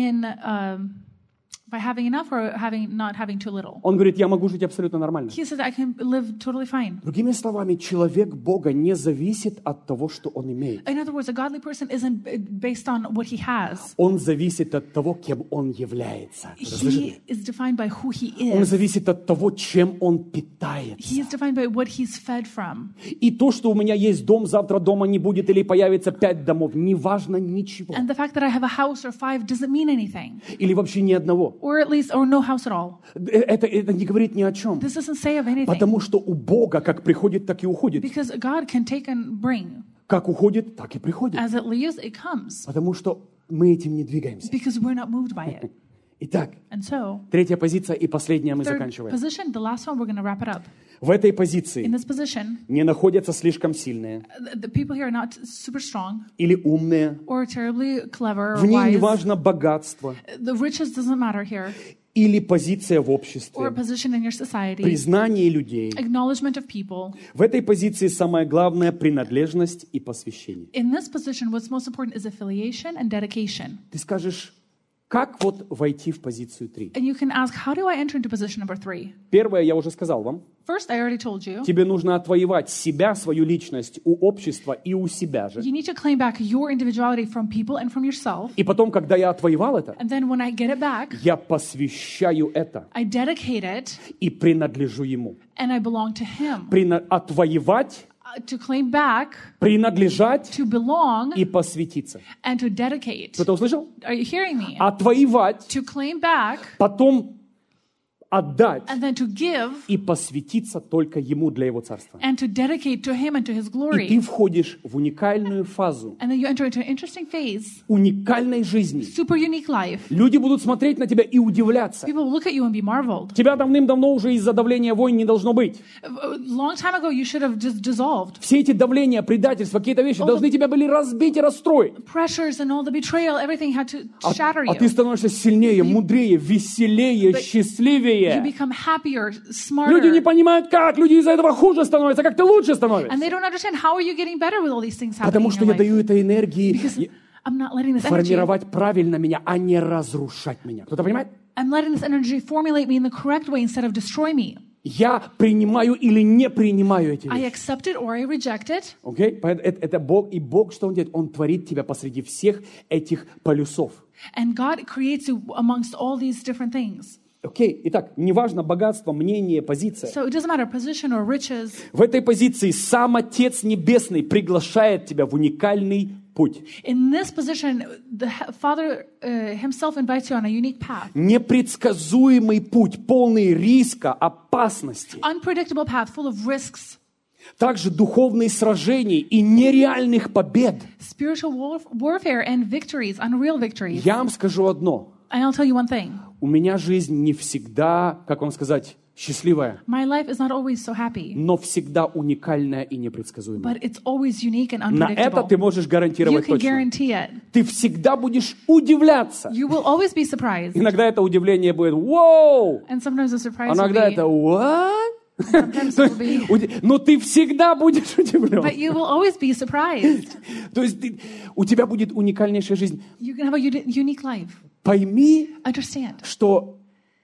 By having enough or not having too little. Он говорит, я могу жить абсолютно нормально. He says I can live totally fine. Другими словами, человек Бога не зависит от того, что он имеет. In other words, a godly person isn't based on what he has. Он зависит от того, кем он является. He is defined by who he Он is. зависит от того, чем он He питается. is defined by what he's fed from. И то, что у меня есть дом, завтра дома не будет или появится 5 домов, не важно ничего. And the fact that I have a house or 5 doesn't mean anything. Или вообще ни одного. Or at least, or no house at all. Это не говорит ни о чем. This doesn't say of anything. Потому что у Бога как приходит, так и уходит. Because God can take and bring. Как уходит, так и приходит. As it leaves, it comes. Потому что мы этим не двигаемся. Because we're not moved by it. Итак, And so, третья позиция и последняя мы third заканчиваем. position, the last one, we're going to wrap it up. В этой In позиции this position, не находятся слишком сильные the people here are not super strong или умные. or terribly clever or В ней не wise. важно богатство The riches doesn't matter here. или позиция в Or a обществе, position in your society. признание людей. Acknowledgement of people. В этой позиции самое главное — принадлежность и посвящение. In this position, what's most important is affiliation and dedication. Ты скажешь, как вот войти в позицию 3? And you can ask, how do I enter into position number 3? Первое, я уже сказал вам. First, I already told you. Тебе нужно отвоевать себя, свою личность у общества и у себя же. You need to claim back your individuality from people and from yourself. И потом, когда я отвоевал это, And then when I get it back, я посвящаю это I dedicate it и принадлежу ему. and I belong to him. Отвоевать, To claim back, принадлежать to belong, и посвятиться. and to dedicate. Кто-то услышал? Are you hearing me? Отвоевать, To claim back, потом отдать and then to give, и посвятиться только ему для его царства. and to dedicate to him and to his И ты glory. входишь в уникальную фазу, And then you enter into an interesting phase, уникальной жизни. super unique life. Люди будут смотреть на тебя и удивляться. People will look at you and be marveled. Тебя давным-давно уже из-за давления войн не должно быть. A long time ago, you should have just dissolved. Все эти давления, предательства, какие-то вещи должны тебя были разбить и расстроить. Pressures and all the betrayal, everything had to shatter А ты you. становишься сильнее, мудрее, веселее, You счастливее. become happier, Люди не smarter. понимают, как. Люди из-за этого хуже становятся, как ты лучше And становишься. they don't understand how are you getting better with all these things happening Потому in что your я life. даю этой энергии Because I'm not letting this energy, формировать правильно меня, а не разрушать меня. Кто-то понимает? I'm letting this energy formulate me in the correct way instead of destroy me. Я принимаю или не принимаю эти I вещи. accept it or I reject it. Окей? Это Бог. И Бог, что Он делает? Он творит тебя посреди всех этих полюсов. And God creates you amongst all these different things. Окей, итак, неважно богатство, мнение, позиция. So it doesn't matter position or riches. В этой позиции сам Отец Небесный приглашает тебя в уникальный путь. In this position, the Father himself invites you on a unique path. Непредсказуемый путь, полный риска, опасности. Unpredictable path full of risks. Также духовные сражения и нереальных побед. Spiritual warfare and victories, unreal victories. Я вам скажу одно. And I'll tell you one thing. У меня жизнь не всегда, как вам сказать, счастливая, My life is not always so happy, но всегда уникальная и непредсказуемая. but it's always unique and На это unpredictable. ты можешь You гарантировать can точно. guarantee it. Ты всегда будешь удивляться. You will always be surprised. Иногда это удивление будет «Воу!», And sometimes the surprise а will иногда be, это «What?». sometimes it will be, Но ты всегда будешь удивлен. but you will always be surprised. То есть у тебя будет уникальнейшая жизнь. You can have a unique life. Пойми, Understand. что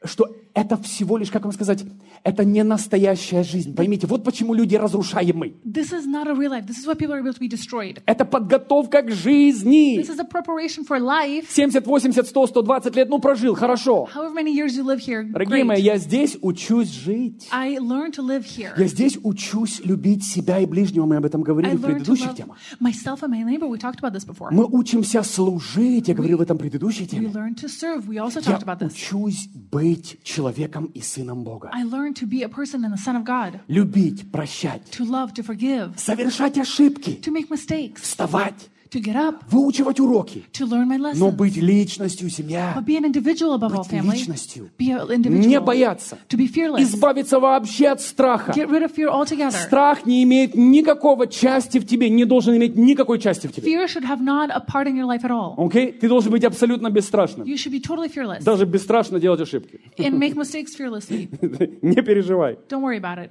это всего лишь, как вам сказать, это не настоящая жизнь. Поймите, вот почему люди разрушаемы. This is not a real life. This is why people are able to be destroyed. Это подготовка к жизни. This is a preparation for life. 70, 80, 100, 120 лет, прожил, хорошо. However many years you live here, Дорогие мои, great. я здесь учусь жить. I learned to live here. Я здесь учусь любить себя и ближнего. Мы об этом I говорили в learned to предыдущих love темах. myself and my neighbor. We talked about this before. Мы учимся служить. Я говорил в этом предыдущей We теме. learned to serve. We also Я talked about this. учусь быть человеком и сыном Бога. I learned to be a person and the son of God. Любить, прощать, To love, to forgive, совершать ошибки, to make mistakes, вставать, to get up, выучивать уроки, to learn my но lessons. быть личностью, семья, But be an individual above all, быть family. личностью, Be an не individual. бояться, To be fearless. избавиться вообще от страха. Get rid of fear altogether. Страх не имеет никакого части в тебе, не должен иметь никакой части в тебе. Fear should have not a part in your life at all. Окей? Ты должен быть абсолютно бесстрашным. You should be totally fearless Даже бесстрашно делать ошибки. and make mistakes fearlessly. Не переживай. Don't worry about it.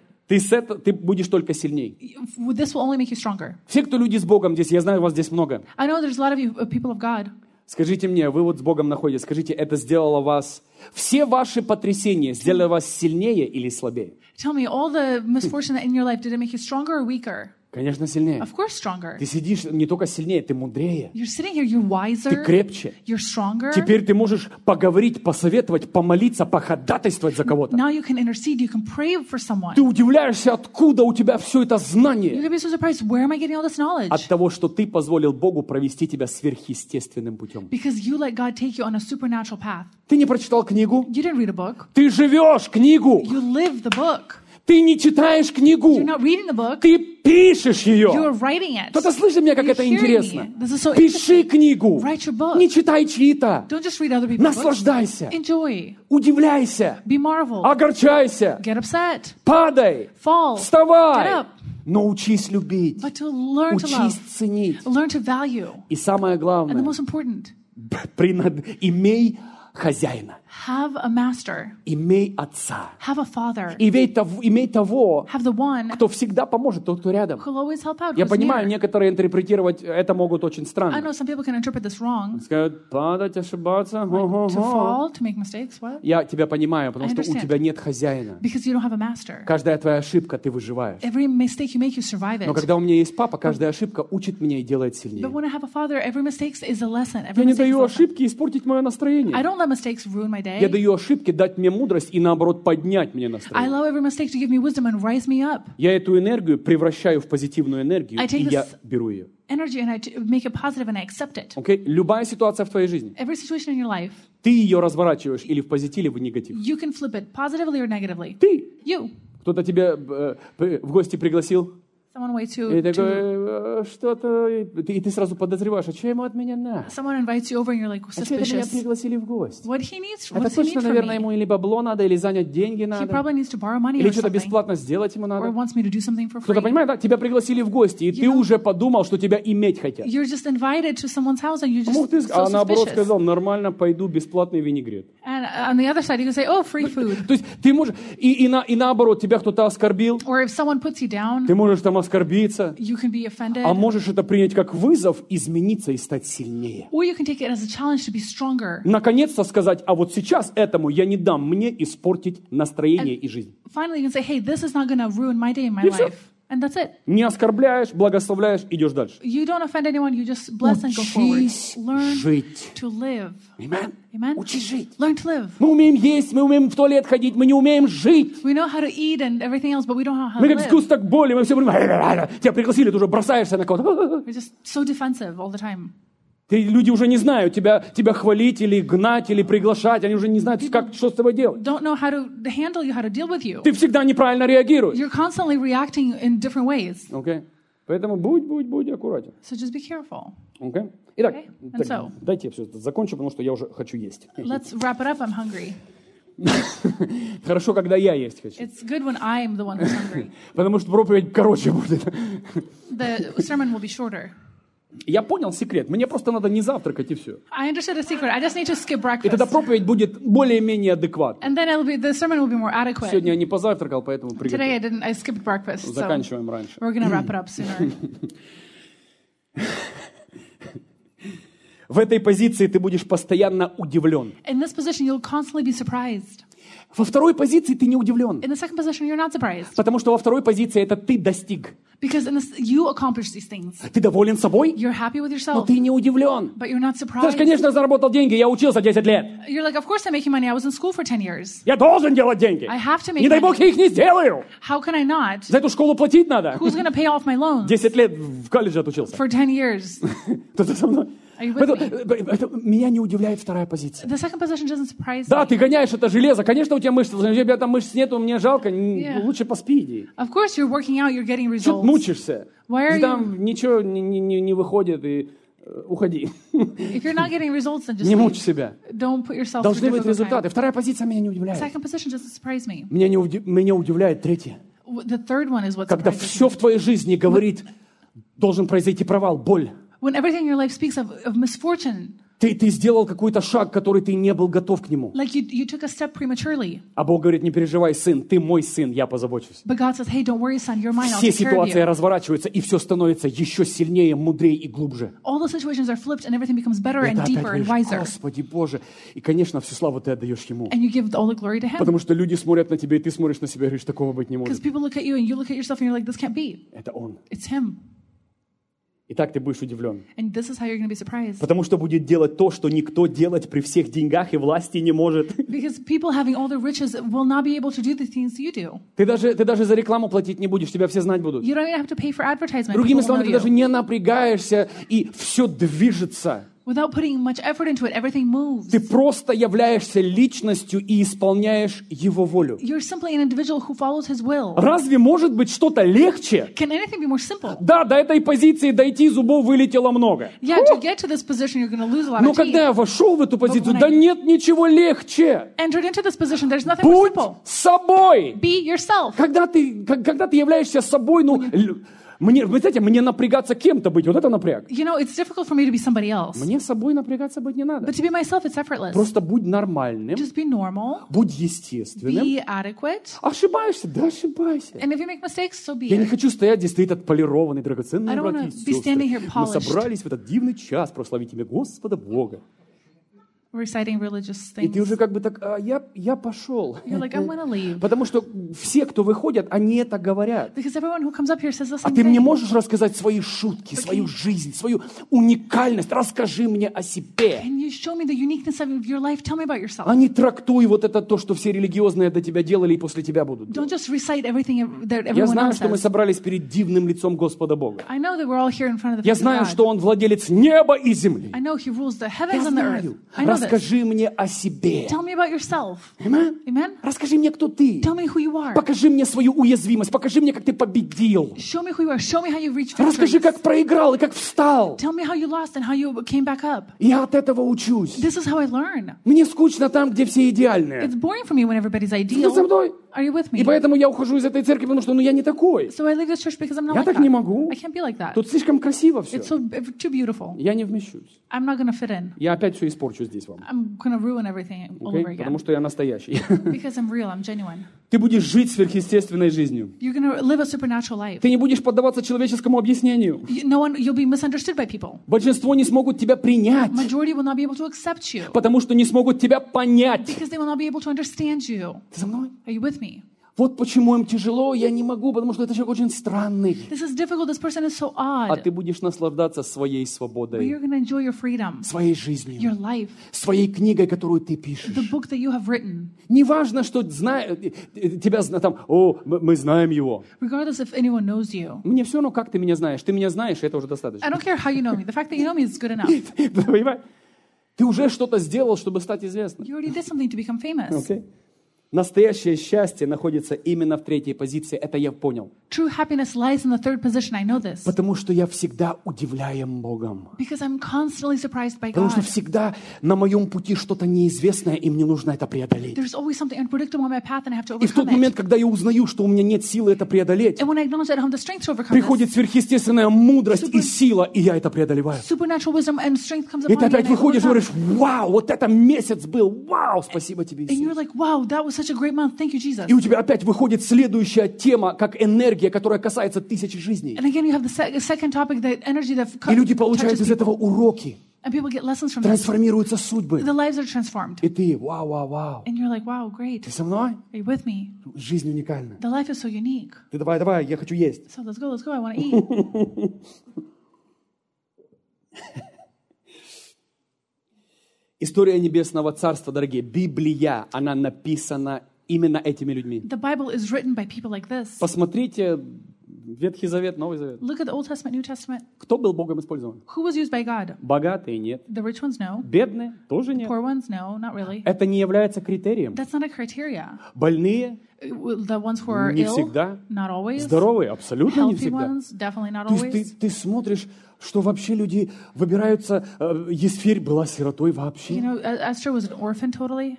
Ты будешь только сильней. This will only make you stronger. Все, кто люди с Богом здесь, я знаю, вас здесь много. I know there's a lot of you people of God. Скажите мне, вы вот с Богом находитесь, скажите, это сделало вас... Все ваши потрясения сделали вас сильнее или слабее? Tell me, all the misfortune in your life, did it make you stronger or weaker? Конечно, сильнее. Of course, stronger. Ты сидишь не только сильнее, ты мудрее, You're sitting here, you're ты wiser, крепче. you're stronger. Теперь ты можешь поговорить, посоветовать, помолиться, походатайствовать за кого-то. Now you can intercede, you can pray for someone. Ты удивляешься, откуда у тебя все это You're знание. going to be so surprised, where am I getting all this knowledge? От того, что ты позволил Богу провести тебя сверхъестественным путем. Because you let God take you on a supernatural path. Ты не прочитал книгу, You didn't read a book. ты живешь книгу. You live the book. Ты не читаешь книгу, You're not reading the book. ты пишешь ее. You're writing it. Кто-то слышит меня, как You're это hearing интересно? me. This is so Пиши interesting. книгу, Write your book. не читай чьи-то. Don't just read other people's books. Наслаждайся, Enjoy. удивляйся, Be marveled. огорчайся, Get upset. падай, Fall. Get вставай, up. но учись любить, But to learn to love. учись ценить. Learn to value. И самое And the главное, most important, имей хозяина, have a master. имей отца, Have a father. имей того, Have the one кто всегда поможет, тот, кто рядом. who'll always help out. Я who's понимаю, near. некоторые интерпретировать это могут очень I странно. know some people can interpret this wrong. Скажут, падать, ошибаться. To ого-го. fall, to make mistakes. What? Я тебя понимаю, потому I что у understand. тебя нет хозяина. Because you don't have a master. Каждая твоя ошибка, ты выживаешь. Every mistake you make, you survive Но it. когда у меня есть папа, каждая ошибка учит меня и делает сильнее. But when I have a father, every mistake is a lesson. Every Я не mistake is даю a lesson. ошибки испортить мое I настроение. don't let mistakes ruin my Я day. даю ошибки дать мне мудрость и наоборот поднять мне I настроение. allow every mistake to give me wisdom and rise me up. Я эту энергию превращаю в позитивную энергию, I take и я this- беру ее. Energy and I make it positive and I accept it. Окей? Любая ситуация в твоей жизни, Every situation in your life, ты ее разворачиваешь или в позитив, или в негатив. you can flip it positively or negatively. Ты. You. Кто-то тебя в гости пригласил, Someone waits и to такой, что-то, и ты сразу подозреваешь, а что ему от меня надо? someone invites you over and you're like А что это меня suspicious. пригласили в гости? What he needs? Это What's he точно, need from наверное, me? ему или бабло надо, или занять деньги He надо, probably needs to borrow money или or что-то something, бесплатно сделать ему or надо. wants me to do something for Кто-то free. понимает, да? Тебя пригласили в гости, и ты know- уже подумал, что тебя иметь хотят. You're just invited to someone's house and you're А мог just ты, so наоборот suspicious. сказал, нормально, пойду, бесплатный винегрет. And on the other side, you can say, "Oh, free food." То есть ты можешь, и наоборот, тебя кто-то оскорбил, Or if someone puts you down, ты можешь там оскорбиться, you can be offended. а можешь это принять как вызов, измениться и стать сильнее. Or you can take it as a challenge to be stronger. Наконец-то сказать, а вот сейчас этому я не дам мне испортить настроение и жизнь. Finally, you can say, "Hey, this is not going to ruin my day and my И всё. life." And that's it. Не оскорбляешь, благословляешь, идешь дальше. You don't offend anyone, you just bless and go forward. Учись Learn жить. to live. Amen. Amen? Учись жить. Learn to live. Мы умеем есть, мы умеем в туалет ходить, мы не умеем жить. We know how to eat and everything else, but we don't know how Мы to как live. сгусток боли, мы все время... Тебя пригласили, ты уже бросаешься на кого-то. We're just so defensive all the time. Люди уже не знают, тебя хвалить или гнать, или приглашать. Они уже не знают, что с тобой делать. Don't know how to handle you, how to deal with you. Ты всегда неправильно реагируешь. You're constantly reacting in different ways. Okay? Поэтому будь аккуратен. So just be careful. Okay? Итак, Okay. And so? дайте я все это закончу, потому что я уже хочу есть. Let's wrap it up. I'm hungry. Хорошо, когда я есть хочу. It's good when I'm the one who's hungry. Потому что проповедь короче будет. The sermon will be shorter. Я понял секрет. Мне просто надо не завтракать и все. I understood the secret. I just need to skip И тогда breakfast. проповедь будет более-менее адекватной. And then the sermon will be more adequate. Сегодня я не позавтракал, поэтому Today приготовил. I skipped breakfast. So Заканчиваем раньше. we're going to wrap it up sooner. В этой позиции ты будешь постоянно удивлен. In this position, you'll constantly be surprised. Во второй позиции ты не удивлен. In the second position, you're not surprised. Потому что во второй позиции это ты достиг. Because in this, you accomplish these things. Ты доволен собой, You're happy with но yourself, ты не удивлен. but you're not Ты же, surprised. конечно, заработал деньги, я учился 10 лет. You're like, of course I'm making money. I was in school for 10 years. Я должен делать деньги. I have to make Не дай бог, money. я их не сделаю. How can I not? За эту школу платить надо. Who's going to pay off my loans 10 лет в колледже отучился. for 10 years? Кто-то со мной. Are you with Поэтому, меня не удивляет вторая позиция. The second position doesn't surprise Да, me. ты гоняешь это железо. Конечно, у тебя мышцы должны. У тебя там мышц нету, мне жалко. Yeah. Лучше поспи, иди. Of course, you're working out, you're getting Что ты results. мучишься? Why are Если you- там ничего не выходит, и уходи. If you're not getting results, then just Не мучь leave. себя. Don't put yourself through Должны быть difficult результаты. time. Вторая позиция меня не удивляет. Second position doesn't surprise me. Меня удивляет третья. The third one is what Когда surprises все me. в твоей жизни говорит, должен произойти провал, боль. When everything in your life speaks of misfortune, Ты сделал какой-то шаг, который ты не был готов к нему. like you took a step prematurely. А Бог говорит, не переживай, сын, ты мой сын, я позабочусь. But God says, hey, don't worry, son, you're mine, I'll Все take care of ситуации you. разворачиваются, и все становится еще сильнее, мудрее и глубже. All the situations are flipped and everything becomes better И and ты deeper and говоришь, wiser. Господи Боже. И, конечно, всю славу ты отдаешь Ему. And you give all the glory to Him. Потому что люди смотрят на тебя, и ты смотришь на себя, и говоришь, такого быть не Because может. people look at you and you look at yourself and you're like, this can't be. Это Он. It's Him. И так ты будешь удивлен. And this is how you're going to be surprised. Потому что будет делать то, что никто делать при всех деньгах и власти не может. Because people having all the riches will not be able to do the things you do. Ты даже за рекламу платить не будешь, тебя все знать будут. You don't even have to pay for advertisement. Другими People will словами, know ты даже you. не напрягаешься, и все движется. Without putting much effort into it, everything moves. Ты просто являешься личностью и исполняешь Его волю. You're simply an individual who follows His will. Разве может быть что-то легче? Can anything be more simple? Да, до этой позиции дойти зубов вылетело много. Yeah, to get to this position, you're going to lose a lot Но of teeth. когда я вошел в эту позицию, when да I- нет ничего легче. Entered into this position, there's nothing more Будь simple. собой. Be yourself. Когда ты являешься собой, вы знаете, мне напрягаться кем-то быть, вот это напряг. You know, it's difficult for me to be somebody else. Мне собой напрягаться быть не надо. But to be myself, it's effortless. Просто будь нормальным, Just be normal. будь естественным. Be adequate. Ошибаешься? Да, ошибайся. And if you make mistakes, so be Я не it. хочу стоять, где стоит отполированный, драгоценный I don't братья и wanna be standing here сестры. Мы polished. собрались в этот дивный час прославить имя Господа Бога. Reciting religious И ты things. уже как бы так, я пошел. You're like, I'm going to leave. Потому что все, кто выходят, они это говорят. Because everyone who comes up here says the А same ты мне thing. можешь рассказать свои шутки, свою жизнь, свою уникальность? Расскажи мне о себе. Can you show me the uniqueness of your life? Tell me about yourself. А не трактуй вот это то, что все религиозные до тебя делали и после тебя будут Don't делать. just recite everything that Я everyone знаю, else что мы says. собрались перед дивным лицом Господа Бога. I know that we're all here in front of the Я face of знаю, God. что Он владелец неба и земли. I know He rules the Я heavens and the earth. знаю. I know this. Расскажи мне о себе. Tell me about yourself. Amen? Amen? Расскажи мне, кто ты. Tell me who you are. Покажи мне свою уязвимость. Покажи мне, как ты победил. Show me who you are. Show me how you reached victory. Расскажи, как проиграл и как встал. Tell me how you lost and how you came back up. Я от этого учусь. This is how I learn. Мне скучно там, где все идеальные. It's boring for me when everybody's Ты ideal. со мной? Are you with И me? поэтому я ухожу из этой церкви, потому что я не такой. So I leave this church because I'm not Я like так that. не могу. I can't be like that. Тут слишком красиво все. It's too beautiful. Я не вмещусь. I'm not going to fit in. Я опять все испорчу здесь вам. I'm going to ruin everything all Окей? over Потому again. что я настоящий. Because I'm real. I'm genuine. Ты будешь жить сверхъестественной жизнью. You're going to live a supernatural life. Ты не будешь поддаваться человеческому объяснению. You'll be misunderstood by people. Большинство не смогут тебя принять, Majority will not be able to accept you потому что не смогут тебя понять. because they will not be able to understand you. Ты со мной? Are you with me? Вот почему им тяжело, я не могу, потому что этот человек очень странный. This is difficult. This person is so А odd. ты будешь наслаждаться своей But свободой, you're going to enjoy your freedom, своей your жизнью, life, своей книгой, которую ты пишешь. the book that you have written. Неважно, что тебя там, мы знаем его. Regardless if anyone knows you. Мне все равно, как ты меня знаешь. Ты меня знаешь, и это уже достаточно. I don't care how you know me. The fact that you know me is good enough. Понимаешь? Ты уже что-то сделал, чтобы стать известным. You already did something to become famous. Okay? Настоящее счастье находится именно в третьей позиции. Это я понял. True happiness lies in the third position. I know this. Потому что я всегда удивляем Богом. Because I'm constantly surprised by Потому что God. всегда на моем пути что-то неизвестное, и мне нужно это преодолеть. There's always something unpredictable on my path, and I have to И в тот overcome момент, it. когда я узнаю, что у меня нет силы это преодолеть, And when I acknowledge that I don't have the strength to overcome this, приходит сверхъестественная мудрость и сила, и я это преодолеваю. supernatural wisdom and strength comes И upon ты me, опять and I выходишь и overcome. говоришь, вау, вот это месяц был, вау, спасибо тебе, And you're Иисус. like, wow, that was such a great month. Thank you, Jesus. И у тебя опять выходит следующая тема, как энергия, которая касается тысячи жизней. And again, you have the second topic, the energy that И люди получают touches из этого people. уроки, And people get lessons from this. трансформируются судьбы. The lives are transformed. И ты, вау, вау, вау. And you're like, wow, great. Ты со мной? Are you with me? Жизнь уникальна. The life is so unique. Ты давай, я хочу есть. So let's go, I want to eat. История Небесного Царства, дорогие, Библия, она написана именно этими людьми. The Bible is written by people like this. Посмотрите Ветхий Завет, Новый Завет. Look at the Old Testament, New Testament. Кто был Богом использован? Who was used by God? Богатые нет. The rich ones, no. Бедные тоже нет. Poor ones, no, not really. Это не является критерием. That's not a criteria. Больные, The ones who are не ill, всегда. not always. Здоровые, абсолютно не Healthy всегда. ones, definitely not То always. есть ты смотришь, что вообще люди выбираются. Есфирь была сиротой вообще. You know, Esther was an orphan totally.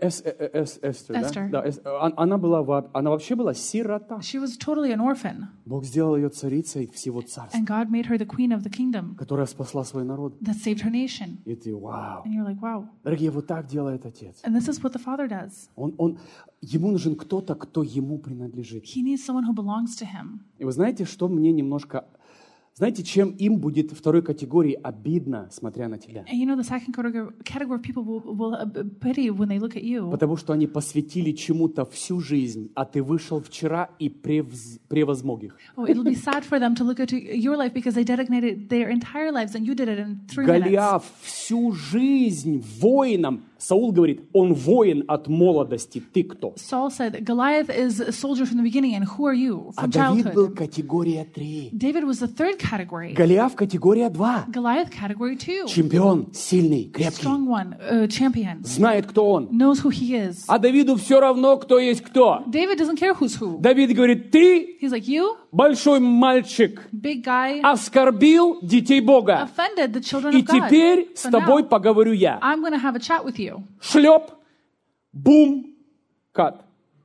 Эстер, да? Да, она вообще была сирота. She was totally an orphan. Бог сделал ее царицей всего царства, And God made her the queen of the kingdom которая спасла свой народ. that saved her nation. И ты, вау. And you're like, wow. Дорогие, вот так делает Отец. And this is what the Father does. Ему нужен кто-то, кто ему принадлежит. He needs someone who belongs to him. И вы знаете, что мне немножко... Знаете, чем им будет второй категории обидно, смотря на тебя? And you know, the second category of people will pity when they look at you. Потому что они посвятили чему-то всю жизнь, а ты вышел вчера и превозмог их. Oh, it'll be sad for them to look at your life because they dedicated their entire lives and you did it in 3 minutes. Голиаф всю жизнь воином. Саул говорит, он воин от молодости. Ты кто? Saul said, Goliath is a soldier from the beginning, and who are you? А From Давид был childhood. категория 3. David was the third category. Голиаф категория 2. Goliath category 2. Чемпион, сильный, крепкий. Strong one, champion. Знает, кто он. Knows who he is. А Давиду все равно, кто есть кто. David doesn't care who's who. Давид говорит, ты, He's like, you, большой мальчик, big guy, оскорбил детей Бога. offended the children И of God. теперь с So тобой now, поговорю я. I'm going to have a chat with you. Шлеп, бум, кат.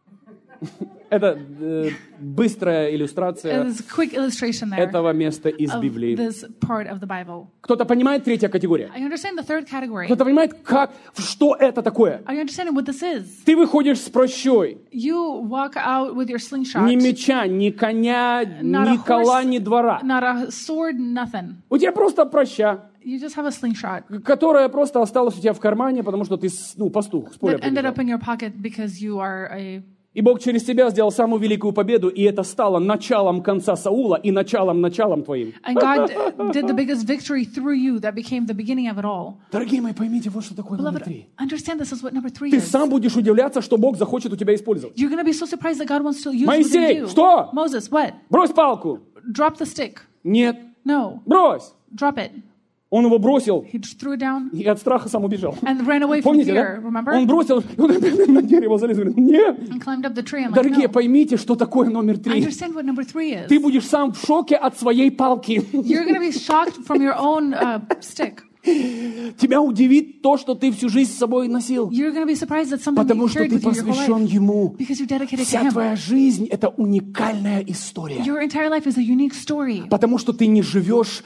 Это быстрая иллюстрация There's a quick illustration there этого места из of Библии. this part of the Bible. Кто-то понимает третья категория? Are you understand the third category? Кто-то понимает, что это такое? Are you understanding what this is? Ты выходишь с прощой. You walk out with your slingshot. Ни меча, ни коня, Not ни a кола, horse, ни двора. not a sword, nothing. У тебя просто проща, You just have a slingshot которая просто осталась у тебя в кармане, потому что ты, пастух, с поля that ended прибежал. up in your pocket because you are a... И Бог через тебя сделал самую великую победу, и это стало началом конца Саула и началом твоим. And God did the biggest victory through you that became the beginning of it all. Дорогие мои, поймите, вот что такое номер Beloved, 3. understand this is what number 3 Ты is. сам будешь удивляться, что Бог захочет у тебя использовать. You're going to be so surprised that God wants to use Моисей, within you. что? Moses, what? Брось палку. Drop the stick. Нет. No. Брось. Drop it. Он его бросил He just threw it down и от страха сам убежал. and ran away from Помните, fear, да? remember? Он бросил, и он опять на дерево залез, говорит, нет. And climbed up the tree. I'm like, Дорогие, no. поймите, что такое номер 3. Understand what number 3 is. Ты будешь сам в шоке от своей палки. You're going to be shocked from your own stick. Тебя удивит то, что ты всю жизнь с собой носил. You're going to be surprised that something Потому you что carried ты with you your whole посвящен life Ему. because you're dedicated to Вся Him. твоя жизнь — это уникальная история. Your entire life is a unique story. Потому что ты не живешь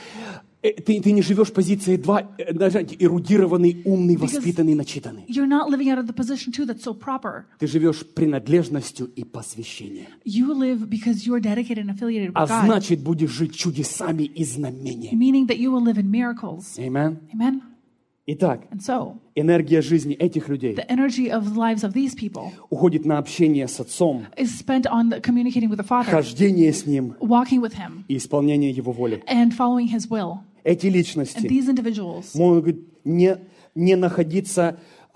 позицией 2, эрудированный, умный, воспитанный, начитанный. You're not living out of the position 2 that's so proper. Ты живешь принадлежностью и посвящением. You live because you're dedicated and affiliated with А God. значит, будешь жить чудесами и знамениями. Meaning that you will live in miracles. Amen. Amen? Итак, And so, энергия жизни этих людей the energy of the lives of these people уходит на общение с Отцом, is spent on communicating with the Father, хождение с Ним walking with Him, и исполнение Его воли. and following His will. Эти And личности these individuals, могут не находиться,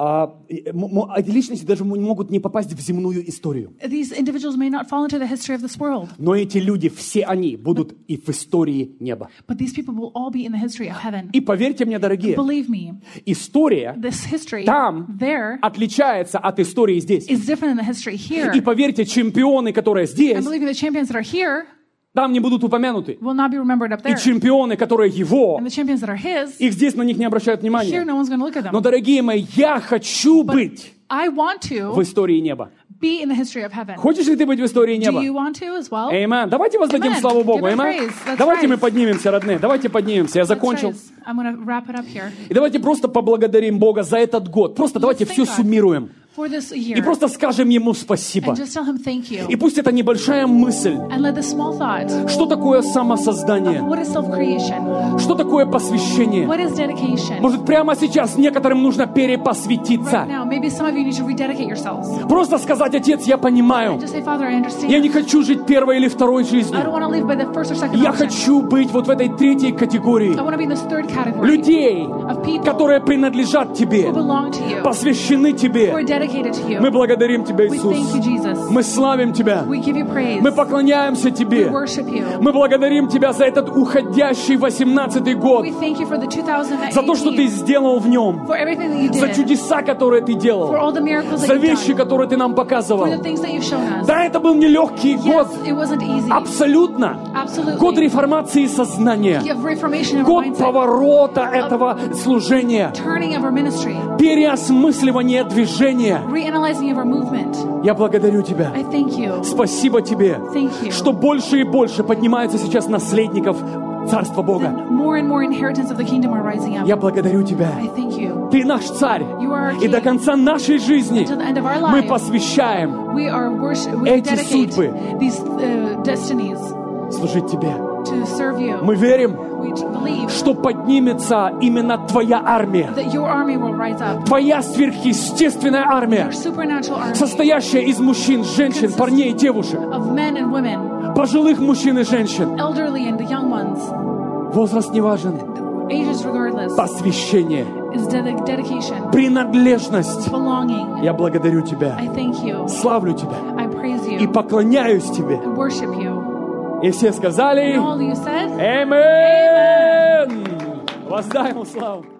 эти личности даже могут не попасть в земную историю. these individuals may not fall into the history of this world, Но эти люди, все они будут и в истории неба. but these people will all be in the history of heaven. И поверьте мне, дорогие, Believe me, история this history там there отличается от истории здесь. is different than the history here. И поверьте, чемпионы, которые And здесь, believe me, the champions that are here там не будут упомянуты. will not be remembered up И there. чемпионы, которые Его, And the champions that are His, их здесь на них не обращают here внимания. no one's going to look at Но, them. дорогие мои, я хочу быть I want в to истории неба. be in the history of heaven. Хочешь ли ты быть в истории Do неба? you want to as well? Amen. Давайте воздадим Amen. славу Богу. Give him Amen. praise. Let's Давайте мы praise. поднимемся, родные. Давайте поднимемся. Я Let's закончил. praise. I'm going to wrap it up here. И давайте просто поблагодарим Бога за этот год. Просто давайте thank все God. суммируем. For this И year. просто скажем Ему спасибо. And just tell Him thank you. И пусть это небольшая мысль. And let this small thought, Что такое самосоздание? what is self-creation? Что такое посвящение? What is dedication? Может, прямо сейчас некоторым нужно Right перепосвятиться. now, maybe some of you need to rededicate yourselves. Просто сказать: Отец, я понимаю. Just say, Father, I understand. Я не хочу жить первой или второй I don't жизнью. want to live by the first or second Я option. хочу быть вот в этой третьей категории I want to be in this third category людей, of people которые принадлежат Тебе, who belong to you, посвящены who are Тебе. dedicated to you. Мы благодарим Тебя, We Иисус. thank you, Jesus. Мы славим Тебя. We give you praise. Мы поклоняемся We Тебе. worship you. Мы благодарим Тебя за этот уходящий 18-й год, We thank you for the 2018, за то, что Ты сделал в нем, for everything that you за did, чудеса, которые Ты for делал, all the miracles that за you've вещи, done, которые Ты нам for показывал. the things that you've shown us. Да, это был нелегкий год, Yes, it wasn't easy. абсолютно. Absolutely. Год реформации сознания, Of reformation of our год mindset, поворота этого служения, turning of our ministry, переосмысливания движения. reanalyzing of our movement. Я благодарю Тебя. I thank you. Спасибо Тебе, Thank you. что больше и больше поднимаются сейчас наследников Царства Бога. More and more inheritance of the kingdom are rising up. Я благодарю Тебя. I thank you. Ты наш царь. You are our И до king. конца нашей жизни Until the end of our мы life, посвящаем we are worship. We эти dedicate судьбы these destinies служить Тебе. to serve you. Мы верим, We believe что поднимется именно Твоя армия, that your army will rise up. Твоя сверхъестественная армия, Your supernatural army состоящая из мужчин, женщин, парней и девушек, of men and women, пожилых мужчин и женщин. elderly and the young ones, Возраст не важен. ages regardless, Посвящение, is dedication, принадлежность. belonging. Я благодарю Тебя, I thank you. славлю Тебя I praise и you. поклоняюсь Тебе. I worship you. И все сказали: And all you said, Amen! Воздай ему славу.